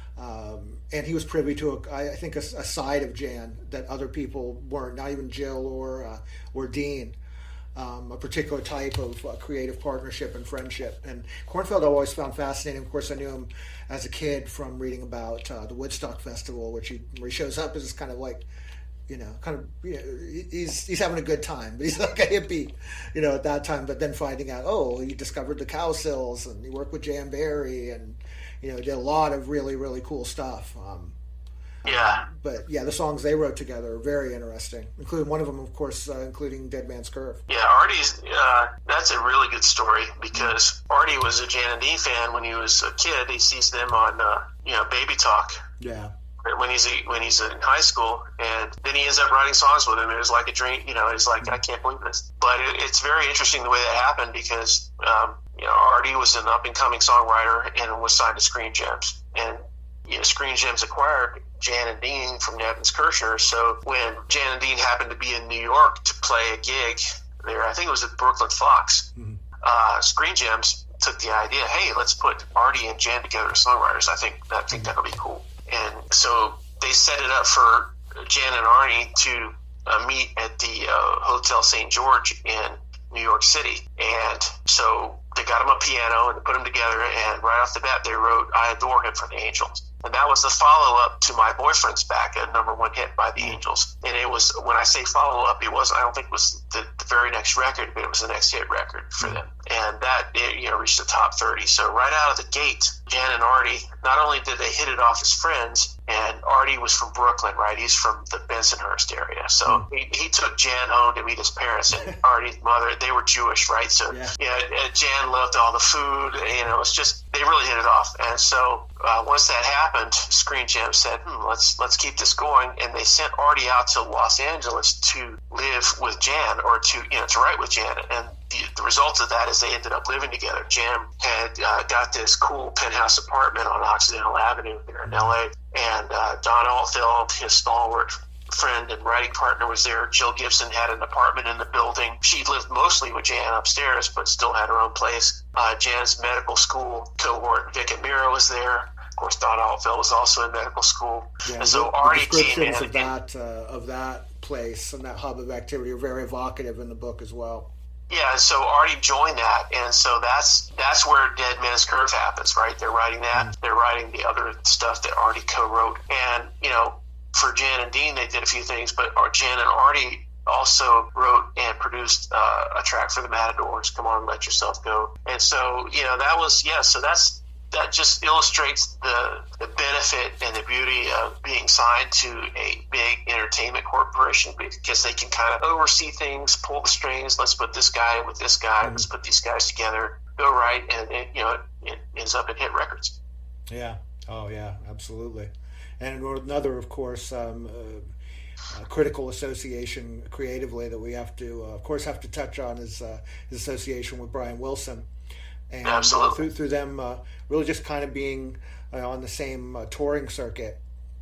Um, and he was privy to, a, I think, a, a side of Jan that other people weren't, not even Jill or uh, or Dean, um, a particular type of uh, creative partnership and friendship. And Kornfeld I always found fascinating. Of course, I knew him as a kid from reading about uh, the Woodstock Festival, which he, where he shows up as this kind of like, you know, kind of, you know, he's he's having a good time. He's like a hippie, you know, at that time. But then finding out, oh, he discovered the Cowsills, and he worked with Jan Berry, and you know, did a lot of really, really cool stuff. Um, yeah. Um, but yeah, the songs they wrote together are very interesting, including one of them, of course, uh, including Dead Man's Curve. Yeah, Artie's, uh, that's a really good story because Artie was a Jan and Dean fan when he was a kid. He sees them on, uh, you know, Baby Talk. Yeah. When he's a, when he's in high school, and then he ends up writing songs with him. It was like a dream, you know. He's like, I can't believe this, but it, it's very interesting the way that happened because um, you know, Artie was an up and coming songwriter and was signed to Screen Gems, and you know, Screen Gems acquired Jan and Dean from Nevins Kirshner. So when Jan and Dean happened to be in New York to play a gig there, I think it was at Brooklyn Fox. Mm-hmm. Uh, Screen Gems took the idea, hey, let's put Artie and Jan together as songwriters. I think I think that'll be cool. And so they set it up for Jan and Artie to uh, meet at the uh, Hotel Saint George in New York City. And so they got him a piano and put them together. And right off the bat, they wrote I Adore Him for the Angels. And that was the follow-up to My Boyfriend's Back, a number one hit by the Angels. And it was, when I say follow-up, it was, I don't think it was the, the very next record, but it was the next hit record for them. And that, it, you know, reached the top thirty. So right out of the gate, Jan and Artie, not only did they hit it off as friends, and Artie was from Brooklyn, right? He's from the Bensonhurst area. So mm. he, he took Jan home to meet his parents, and Artie's mother, they were Jewish, right? So yeah, yeah Jan loved all the food. You know, it's just, they really hit it off. And so uh, once that happened, Screen Gems said, hmm, let's let's keep this going. And they sent Artie out to Los Angeles to live with Jan, or to, you know, to write with Jan. And the, the result of that is they ended up living together. Jan had uh, got this cool penthouse apartment on Occidental Avenue here in L A. And uh, Don Altfeld, his stalwart friend and writing partner, was there. Jill Gibson had an apartment in the building. She lived mostly with Jan upstairs, but still had her own place. Uh, Jan's medical school cohort, Vic and Mira, was there. Of course, Don Altfeld was also in medical school. Yeah, and so the, Artie the came in. Descriptions of that, uh, of that place and that hub of activity are very evocative in the book as well. Yeah, and so Artie joined that, and so that's that's where Dead Man's Curve happens, right? They're writing that. Mm. They're writing the other stuff that Artie co-wrote. And, you know, for Jan and Dean, they did a few things, but Jan and Artie also wrote and produced uh, a track for the Matadors, Come On, Let Yourself Go. And so, you know, that was, yeah, so that's, that just illustrates the, the benefit and the beauty of being signed to a big entertainment corporation, because they can kind of oversee things, pull the strings. Let's put this guy with this guy. Mm-hmm. Let's put these guys together, go right, and it, you know, it, it ends up in hit records. Yeah. Oh, yeah, absolutely. And another, of course, um, uh, uh, critical association creatively that we have to, uh, of course, have to touch on is uh, his association with Brian Wilson. And Absolutely. Uh, through, through them uh, really just kind of being uh, on the same uh, touring circuit,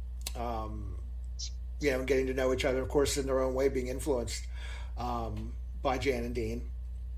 um, you know, and getting to know each other, of course, in their own way, being influenced um, by Jan and Dean.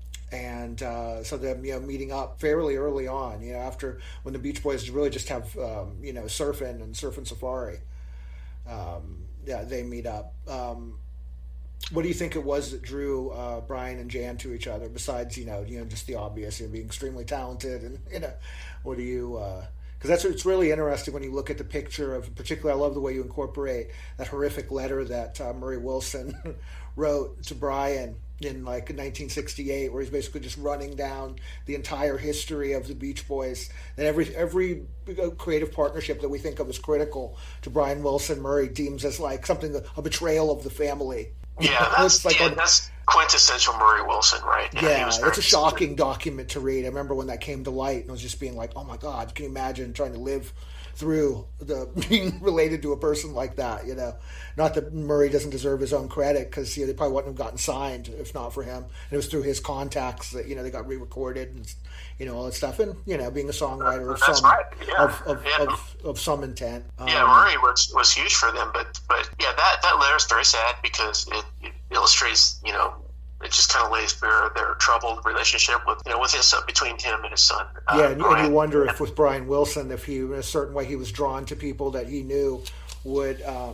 And uh, so them, you know, meeting up fairly early on, you know, after when the Beach Boys really just have, um, you know, Surfin' and Surfin' Safari. Um, yeah, they meet up. Um, what do you think it was that drew uh, Brian and Jan to each other? Besides, you know, you know, just the obvious, you know, being extremely talented, and you know, what do you? Because uh, that's it's really interesting when you look at the picture of. Particularly, I love the way you incorporate that horrific letter that uh, Murray Wilson wrote to Brian in like nineteen sixty-eight, where he's basically just running down the entire history of the Beach Boys. And every every creative partnership that we think of as critical to Brian Wilson, Murray deems as like something, a betrayal of the family. Yeah, that's, like yeah, a, that's quintessential Murray Wilson, right? Yeah, yeah it's a shocking document to read. I remember when that came to light, and I was just being like, oh my God, can you imagine trying to live through the being related to a person like that, you know? Not that Murray doesn't deserve his own credit, because you know, they probably wouldn't have gotten signed if not for him. And it was through his contacts that, you know, they got re-recorded and, you know, all that stuff. And, you know, being a songwriter of That's some right. yeah. of, of, yeah. of, of some intent. Yeah, um, Murray was, was huge for them, but but yeah, that, that letter is very sad because it, it illustrates, you know, it just kind of lays bare their troubled relationship with, you know, with his between him and his son. Uh, yeah, and, and you wonder if with Brian Wilson, if he, in a certain way, he was drawn to people that he knew would um,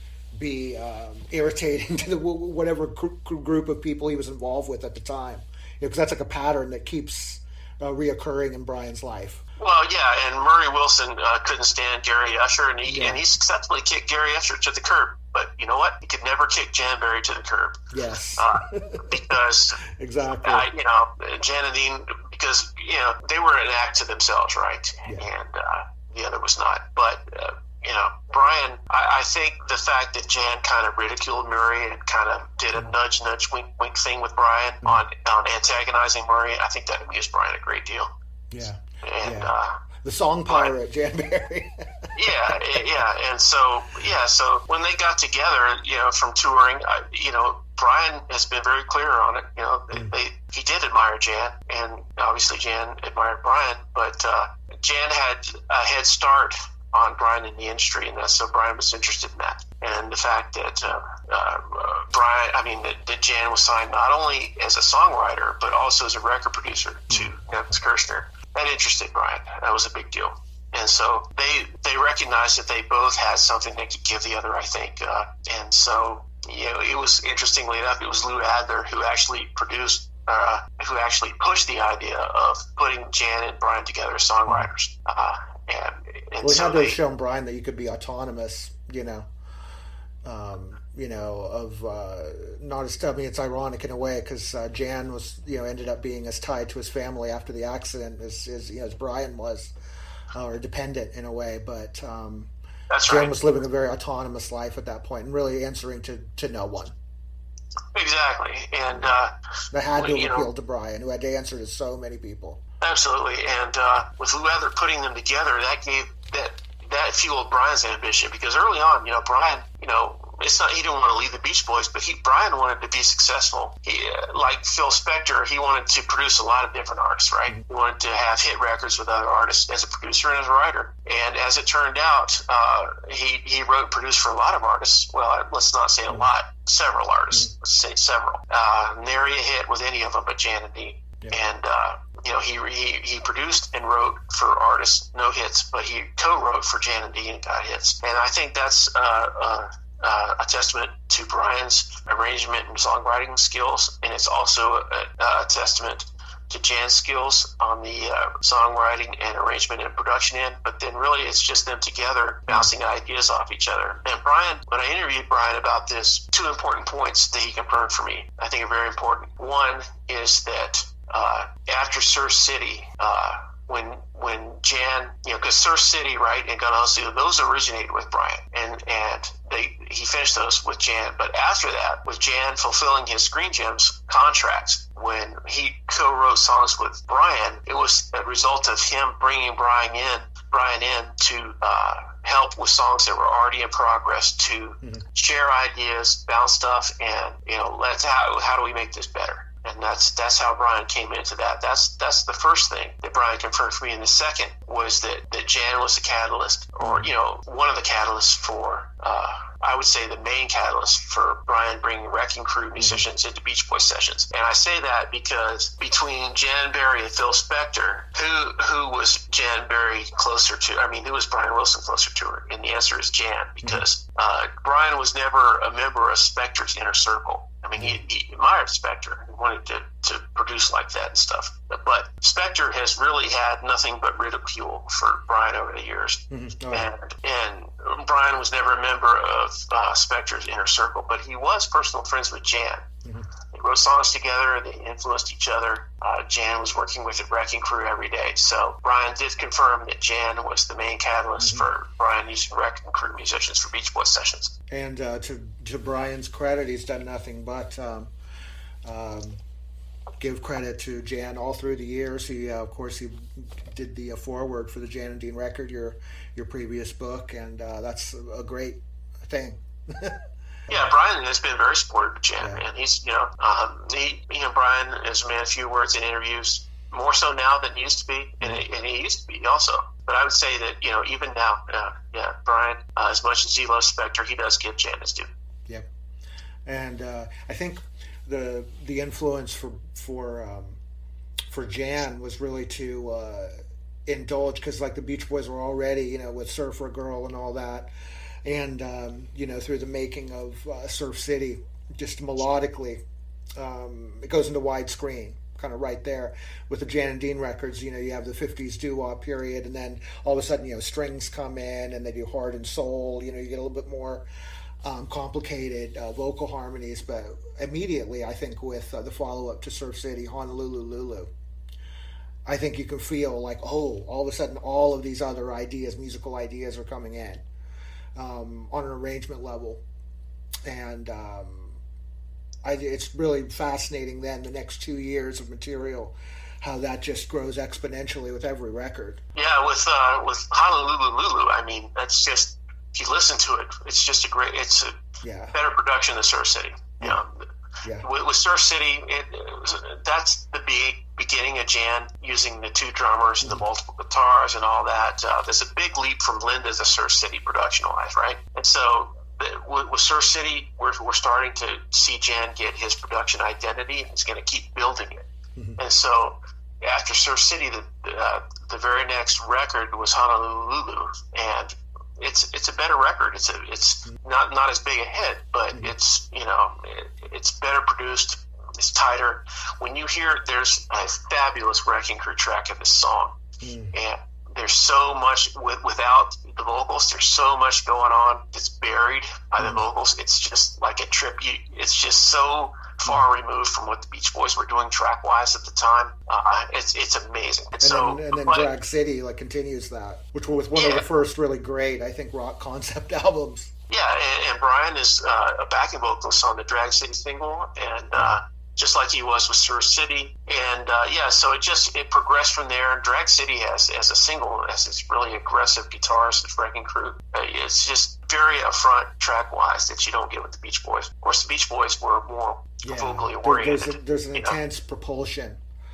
be um, irritating to the whatever gr- group of people he was involved with at the time. Because you know, that's like a pattern that keeps uh, reoccurring in Brian's life. Well, yeah, and Murray Wilson uh, couldn't stand Gary Usher, and he yeah. and he successfully kicked Gary Usher to the curb. But you know what? He could never kick Jan Berry to the curb. Yes. Uh, because exactly. Uh, you know, Jan and Dean, because you know they were an act to themselves, right? Yeah. And uh, the other was not. But uh, you know, Brian, I, I think the fact that Jan kind of ridiculed Murray and kind of did a nudge, nudge, wink, wink thing with Brian mm-hmm. on on antagonizing Murray, I think that amused Brian a great deal. Yeah. And. Yeah. Uh, The song pirate, Jan Berry. yeah, yeah, and so yeah, so when they got together, you know, from touring, I, you know, Brian has been very clear on it. You know, they, they he did admire Jan, and obviously Jan admired Brian, but uh, Jan had a head start on Brian in the industry, and that's so Brian was interested in that. And the fact that uh, uh, Brian, I mean, that, that Jan was signed not only as a songwriter but also as a record producer to Nevins Kirshner. That interested Brian. That was a big deal. And so they they recognized that they both had something they could give the other, I think. Uh, and so, you know, it was, interestingly enough, it was Lou Adler who actually produced, uh, who actually pushed the idea of putting Jan and Brian together as songwriters. Uh, and, and well, so had to they, have shown Brian that you could be autonomous, you know. Um, you know, of uh, not as, I mean, it's ironic in a way because uh, Jan was, you know, ended up being as tied to his family after the accident as, as you know, as Brian was, uh, or dependent in a way. But um, that's Jan right. was living a very autonomous life at that point and really answering to, to no one. Exactly. And uh, that had to you appeal know, to Brian, who had to answer to so many people. Absolutely. And uh, with Lou Adler putting them together, that gave that that fueled Brian's ambition because early on, you know, Brian, you know, it's not he didn't want to leave the Beach Boys, but he Brian wanted to be successful. He, uh, like Phil Spector, he wanted to produce a lot of different artists, right? He wanted to have hit records with other artists as a producer and as a writer. And as it turned out, uh, he he wrote and produced for a lot of artists. Well, let's not say a lot, several artists. Let's say several. Uh, nary a hit with any of them but Jan and Dean. Yeah. And uh, you know, he, he he produced and wrote for artists, no hits, but he co-wrote for Jan and Dean and got hits. And I think that's uh, uh, uh, a testament to Brian's arrangement and songwriting skills, and it's also a, a testament to Jan's skills on the uh, songwriting and arrangement and production end. But then really it's just them together bouncing ideas off each other. And Brian, when I interviewed Brian about this, two important points that he confirmed for me, I think are very important. One is that Uh, after Surf City, uh, when when Jan, you know, because Surf City, right, and Gun Hustle, those originated with Brian, and and they he finished those with Jan. But after that, with Jan fulfilling his Screen Gems contracts, when he co-wrote songs with Brian, it was a result of him bringing Brian in, Brian in to uh, help with songs that were already in progress, to mm-hmm. share ideas, bounce stuff, and you know, let's how how do we make this better? And that's that's how Brian came into that. That's that's the first thing that Brian confirmed for me. And the second was that, that Jan was the catalyst, or you know, one of the catalysts for uh, I would say, the main catalyst for Brian bringing Wrecking Crew musicians into Beach Boys sessions. And I say that because between Jan Berry and Phil Spector, who who was Jan Berry closer to? I mean, who was Brian Wilson closer to her? And the answer is Jan, because uh, Brian was never a member of Spector's inner circle. I mean, he, he admired Spector and wanted to, to produce like that and stuff. But Spector has really had nothing but ridicule for Brian over the years. Mm-hmm. Oh, yeah. and, and Brian was never a member of uh, Spector's inner circle, but he was personal friends with Jan. Mm-hmm. They wrote songs together. They influenced each other. Uh, Jan was working with the Wrecking Crew every day. So Brian did confirm that Jan was the main catalyst mm-hmm. for Brian using Wrecking Crew musicians for Beach Boys sessions. And uh, to to Brian's credit, he's done nothing but um, um, give credit to Jan all through the years. He, uh, of course, he did the uh, foreword for the Jan and Dean record, your your previous book, and uh, that's a great thing. Yeah, Brian has been very supportive of Jan, yeah. and he's, you know, um, he, you know, Brian is a man of few words in interviews, more so now than he used to be, and, mm-hmm. and he used to be also. But I would say that, you know, even now, uh, yeah, Brian, uh, as much as he loves Spector, he does give Jan his due. Yeah, and uh, I think the the influence for for um, for Jan was really to uh, indulge, because like the Beach Boys were already, you know, with Surfer Girl and all that. And, um, you know, through the making of uh, Surf City, just melodically, um, it goes into widescreen, kind of right there. With the Jan and Dean records, you know, you have the fifties doo-wop period, and then all of a sudden, you know, strings come in, and they do heart and soul. You know, you get a little bit more um, complicated uh, vocal harmonies. But immediately, I think, with uh, the follow-up to Surf City, Honolulu Lulu, I think you can feel like, oh, all of a sudden, all of these other ideas, musical ideas are coming in. Um, on an arrangement level, and um, I, it's really fascinating then the next two years of material, how that just grows exponentially with every record. Yeah, with uh, with Honolulu Lulu, I mean, that's just, if you listen to it, it's just a great, it's a yeah. better production than Surf City. You know, yeah. with, with Surf City, it, it was, that's the big beginning of Jan using the two drummers and the multiple guitars and all that. Uh, there's a big leap from Linda to Surf City production-wise, right? And so the, with, with Surf City, we're, we're starting to see Jan get his production identity, and he's going to keep building it. Mm-hmm. And so after Surf City, the, uh, the very next record was Honolulu, and it's it's a better record. It's a it's not not as big a hit, but mm-hmm. it's, you know, it, it's better produced. It's tighter. When you hear, there's a fabulous Wrecking Crew track of this song, mm. and there's so much with, without the vocals. There's so much going on that's buried by mm. the vocals. It's just like a trip. You, it's just so far mm. removed from what the Beach Boys were doing track wise at the time. Uh, it's it's amazing. And, and so, then, and then but, Drag City like continues that, which was one yeah. of the first really great, I think, rock concept albums. Yeah, and, and Brian is uh, a backing vocalist on the Drag City single, and. Uh, just like he was with Surf City. And, uh, yeah, so it just, it progressed from there. And Drag City has, as a single, has this really aggressive guitars, this Wrecking Crew. Uh, it's just very upfront track-wise that you don't get with the Beach Boys. Of course, the Beach Boys were more yeah. vocally oriented. There's, a, there's an intense know. propulsion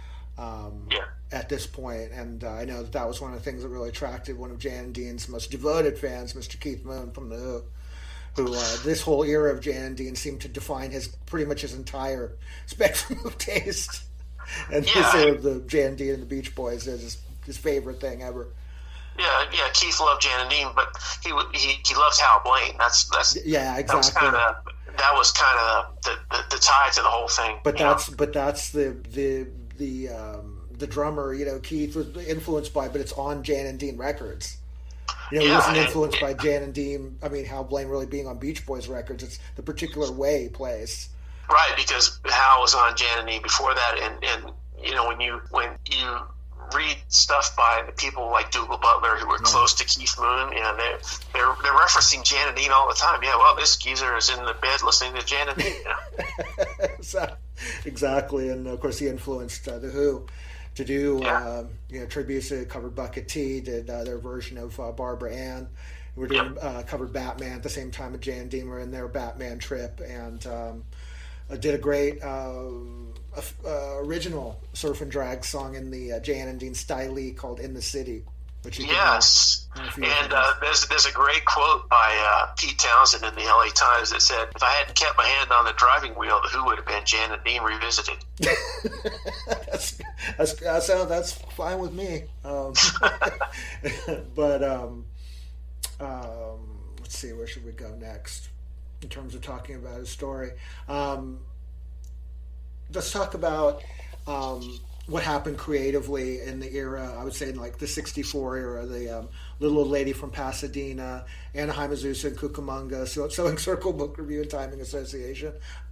um, yeah. at this point. And uh, I know that that was one of the things that really attracted one of Jan and Dean's most devoted fans, Mister Keith Moon from The Who. Who uh, this whole era of Jan and Dean seemed to define his pretty much his entire spectrum of taste, and yeah. his of the Jan and Dean and the Beach Boys is his, his favorite thing ever. Yeah, yeah. Keith loved Jan and Dean, but he he he loves Hal Blaine. That's that's yeah, exactly. That was kind of that was kind of the, the the tie to the whole thing. But that's know? but that's the the the um, the drummer. You know, Keith was influenced by, but it's on Jan and Dean records. You know, yeah, he wasn't influenced and, by Jan and Dean. I mean, Hal Blaine really being on Beach Boys records. It's the particular way he plays. Right, because Hal was on Jan and Dean before that, and, and you know, when you when you read stuff by the people like Dougal Butler who were yeah. close to Keith Moon, you know, they're, they're they're referencing Jan and Dean all the time. Yeah, well, this geezer is in the bed listening to Jan and Dean. You know? Exactly, and of course he influenced uh, the Who to do yeah. uh, you know, tributes to covered Bucket T, did uh, their version of uh, Barbara Ann. We were doing yep. uh, covered Batman at the same time as Jan and Dean were in their Batman trip, and um, uh, did a great uh, uh, original surf and drag song in the uh, Jan and Dean style called "In the City," which you yes, And uh, there's there's a great quote by uh, Pete Townsend in the L A Times that said, "If I hadn't kept my hand on the driving wheel, the Who would have been Jan and Dean revisited." that's, that's that sounds that's fine with me. Um, but um, um, let's see, where should we go next in terms of talking about his story? Um, let's talk about. Um, what happened creatively in the era, I would say in like the sixty-four era, the um, Little Old Lady from Pasadena, Anaheim, Azusa, and Cucamonga, so Sewing Circle Book Review and Timing Association,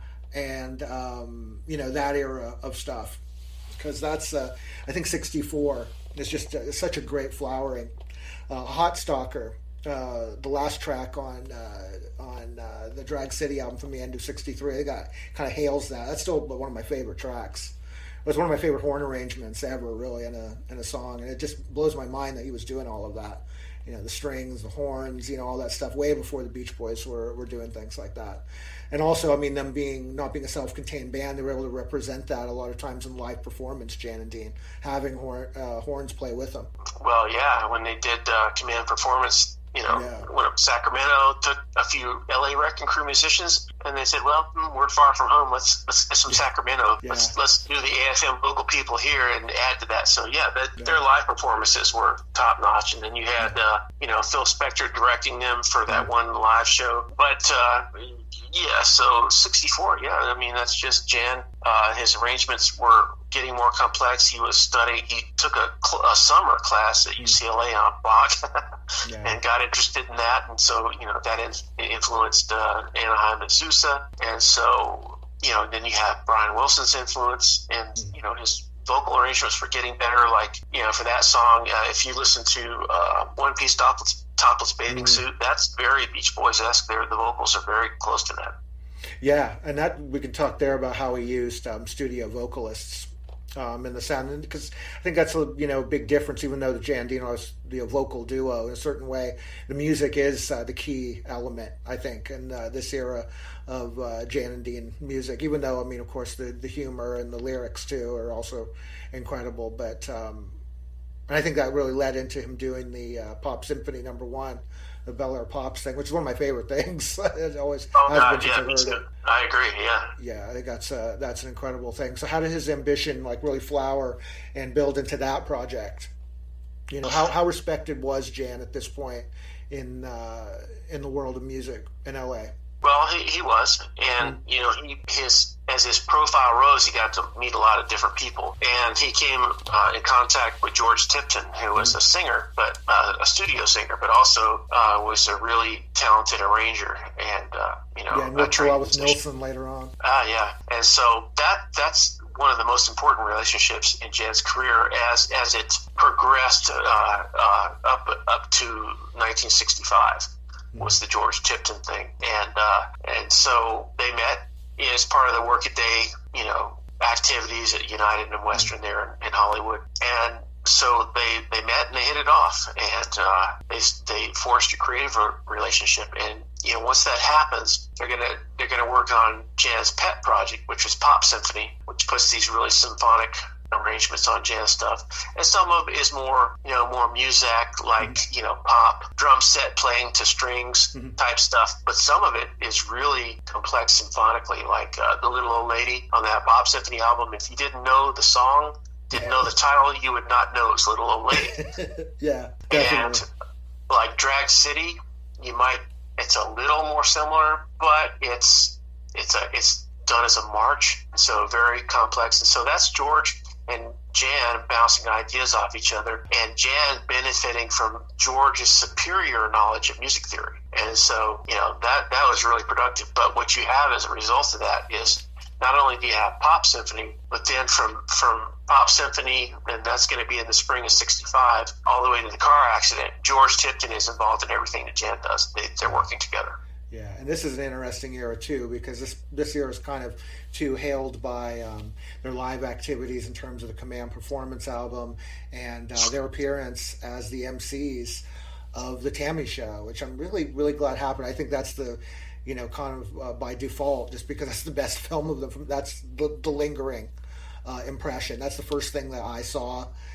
and, um, you know, that era of stuff. Because that's, uh, I think sixty-four is just uh, such a great flowering. Uh, Hot Stalker, uh, the last track on uh, on uh, the Drag City album from the end of sixty-three, they got kind of hails that. That's still one of my favorite tracks. It was one of my favorite horn arrangements ever, really, in a in a song, and it just blows my mind that he was doing all of that. You know, the strings, the horns, you know, all that stuff, way before the Beach Boys were, were doing things like that. And also, I mean, them being not being a self-contained band, they were able to represent that a lot of times in live performance. Jan and Dean having horn, uh, horns play with them. Well, yeah, when they did uh, Command Performance. You know, yeah. when Sacramento took a few L A Wrecking Crew musicians, and they said, "Well, we're far from home. Let's let's get some yeah. Sacramento. Yeah. Let's let's do the A F M local people here and add to that." So yeah, that, yeah. their live performances were top notch. And then you had uh, you know Phil Spector directing them for that one live show. But uh, yeah, so sixty-four. Yeah, I mean that's just Jan. Uh, his arrangements were getting more complex. He was studying. He took a, cl- a summer class at U C L A on Bach yeah. and got interested in that. And so, you know, that in- influenced uh, Anaheim and Azusa. And so, you know, then you have Brian Wilson's influence and, you know, his vocal arrangements were getting better. Like, you know, for that song, uh, if you listen to uh, One Piece Topless, topless Bathing mm. Suit, that's very Beach Boys-esque. There, the vocals are very close to that. Yeah, and that we can talk there about how he used um, studio vocalists. Um, in the sound, because I think that's a you know big difference. Even though the Jan Dean is the vocal duo in a certain way, the music is uh, the key element. I think in uh, this era of uh, Jan and Dean music. Even though I mean, of course, the the humor and the lyrics too are also incredible. But um, and I think that really led into him doing the uh, Pop Symphony Number One. The Bel Air Pops thing, which is one of my favorite things. It always oh, has God, been yeah, since I heard it. I agree, yeah. Yeah, I think that's uh, that's an incredible thing. So how did his ambition like really flower and build into that project? You know, how, how respected was Jan at this point in uh, in the world of music in L A? Well, he, he was, and you know, he, his as his profile rose, he got to meet a lot of different people, and he came uh, in contact with George Tipton, who was a singer, but uh, a studio singer, but also uh, was a really talented arranger, and uh, you know, yeah, and worked a lot with Nilsson later on. Ah, uh, yeah, and so that that's one of the most important relationships in Jan's career as as it progressed uh, uh, up up to nineteen sixty-five. Was the George Tipton thing, and uh, and so they met as part of the workaday, you know, activities at United and Western there in, in Hollywood, and so they they met and they hit it off, and uh, they they forged a creative relationship, and you know once that happens, they're gonna they're gonna work on Jan's pet project, which is Pop Symphony, which puts these really symphonic arrangements on Jan stuff, and some of it is more you know more music like mm-hmm. you know pop drum set playing to strings mm-hmm. type stuff, but some of it is really complex symphonically, like uh, the Little Old Lady on that Pop Symphony album. If you didn't know the song, didn't yeah. know the title, you would not know it's Little Old Lady. yeah definitely. And like Drag City, you might it's a little more similar, but it's it's a it's done as a march, so very complex, and so that's George and Jan bouncing ideas off each other, and Jan benefiting from George's superior knowledge of music theory. And so, you know, that that was really productive. But what you have as a result of that is not only do you have Pop Symphony, but then from, from Pop Symphony, and that's going to be in the spring of sixty-five, all the way to the car accident, George Tipton is involved in everything that Jan does. They, they're working together. Yeah, and this is an interesting era too, because this this era is kind of too hailed by um, their live activities in terms of the Command Performance album and uh, their appearance as the M Cs of the Tammy Show, which I'm really really glad happened. I think that's the you know kind of uh, by default, just because that's the best film of them. That's the, the lingering uh, impression. That's the first thing that I saw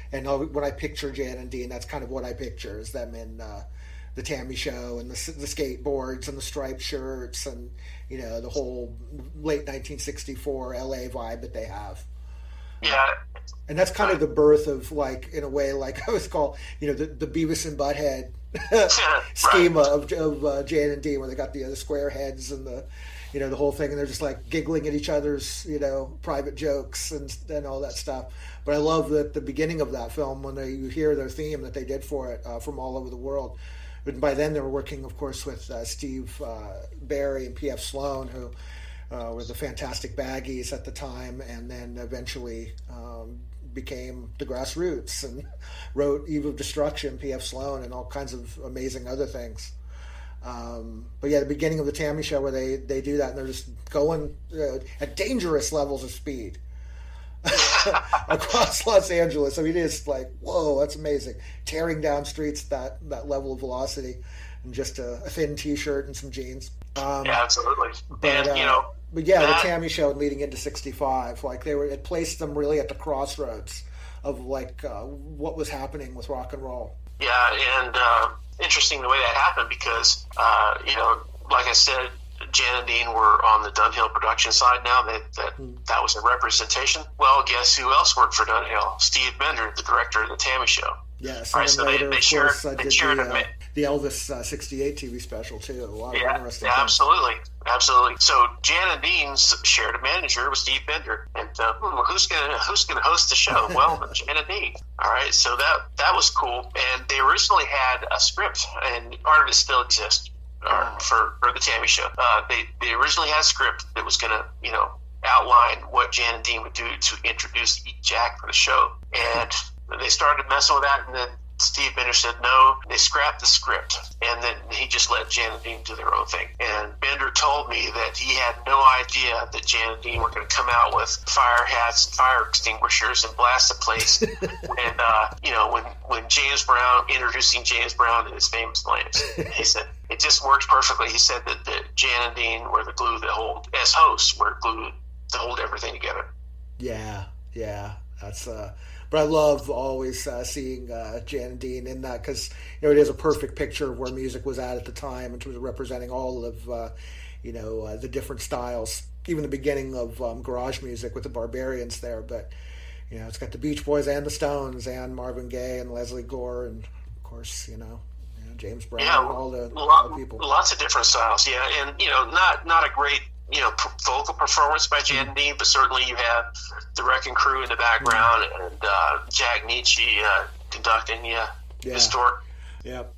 And when I picture Jan and Dean, that's kind of what I picture, is them in uh, the Tammy Show and the, the skateboards and the striped shirts and, you know, the whole late nineteen sixty-four L A vibe that they have. Yeah. And that's kind of the birth of, like, in a way, like I was called, you know, the, the Beavis and Butthead schema right. of, of uh, Jan and Dean, where they got the, uh, the square heads and the, you know, the whole thing, and they're just like giggling at each other's, you know, private jokes and and all that stuff. But I love that the beginning of that film, when they, you hear their theme that they did for it uh, from all over the world. But by then they were working, of course, with uh, Steve uh, Barry and P F Sloan, who uh, were the Fantastic Baggies at the time, and then eventually um, became the Grassroots and wrote Eve of Destruction, P F Sloan, and all kinds of amazing other things. Um, but yeah, the beginning of the Tammy Show, where they, they do that, and they're just going uh, at dangerous levels of speed across Los Angeles. I mean, it's like, whoa, that's amazing. Tearing down streets at that, that level of velocity, and just a, a thin T-shirt and some jeans. Um, yeah, absolutely. But, and, uh, you know, but yeah, that, the Tammy Show leading into sixty-five, like they were, it placed them really at the crossroads of like uh, what was happening with rock and roll. Yeah, and uh, interesting the way that happened, because uh, you know, like I said, Jan and Dean were on the Dunhill production side now. That that, mm. that was a representation. Well, guess who else worked for Dunhill? Steve Bender, the director of the Tammy Show. Yes, right, so later, they, they of shared, course, uh, they did shared the, a, uh, the Elvis uh, sixty-eight T V special too. A lot of yeah, interesting yeah, things. absolutely, absolutely. So Jan and Dean shared a manager with Steve Bender, and uh, hmm, who's gonna who's gonna host the show? Well, Jan and Dean. All right, so that that was cool. And they originally had a script, and part of it still exists uh, wow. for for the Tammy Show. Uh, they they originally had a script that was gonna, you know, outline what Jan and Dean would do to introduce each act for the show, and they started messing with that, and then Steve Bender said no. They scrapped the script, and then he just let Jan and Dean do their own thing. And Bender told me that he had no idea that Jan and Dean were going to come out with fire hats and fire extinguishers and blast the place. And uh, you know, when when James Brown, introducing James Brown and his famous flames, he said it just worked perfectly. He said that, that Jan and Dean were the glue that hold, as hosts, were glue to hold everything together. Yeah, yeah, that's uh. But I love always uh, seeing uh, Jan and Dean in that, because, you know, it is a perfect picture of where music was at at the time in terms of representing all of, uh, you know, uh, the different styles. Even the beginning of um, garage music with the Barbarians there. But, you know, it's got the Beach Boys and the Stones and Marvin Gaye and Leslie Gore and, of course, you know, you know James Brown yeah, and all the, lot, all the people. Lots of different styles, yeah. And, you know, not, not a great, you know, vocal performance by Jan and Dean, but certainly you have the Wrecking Crew in the background, mm-hmm. and uh, Jack Nietzsche uh, conducting, yeah, yeah. Historic. Yeah,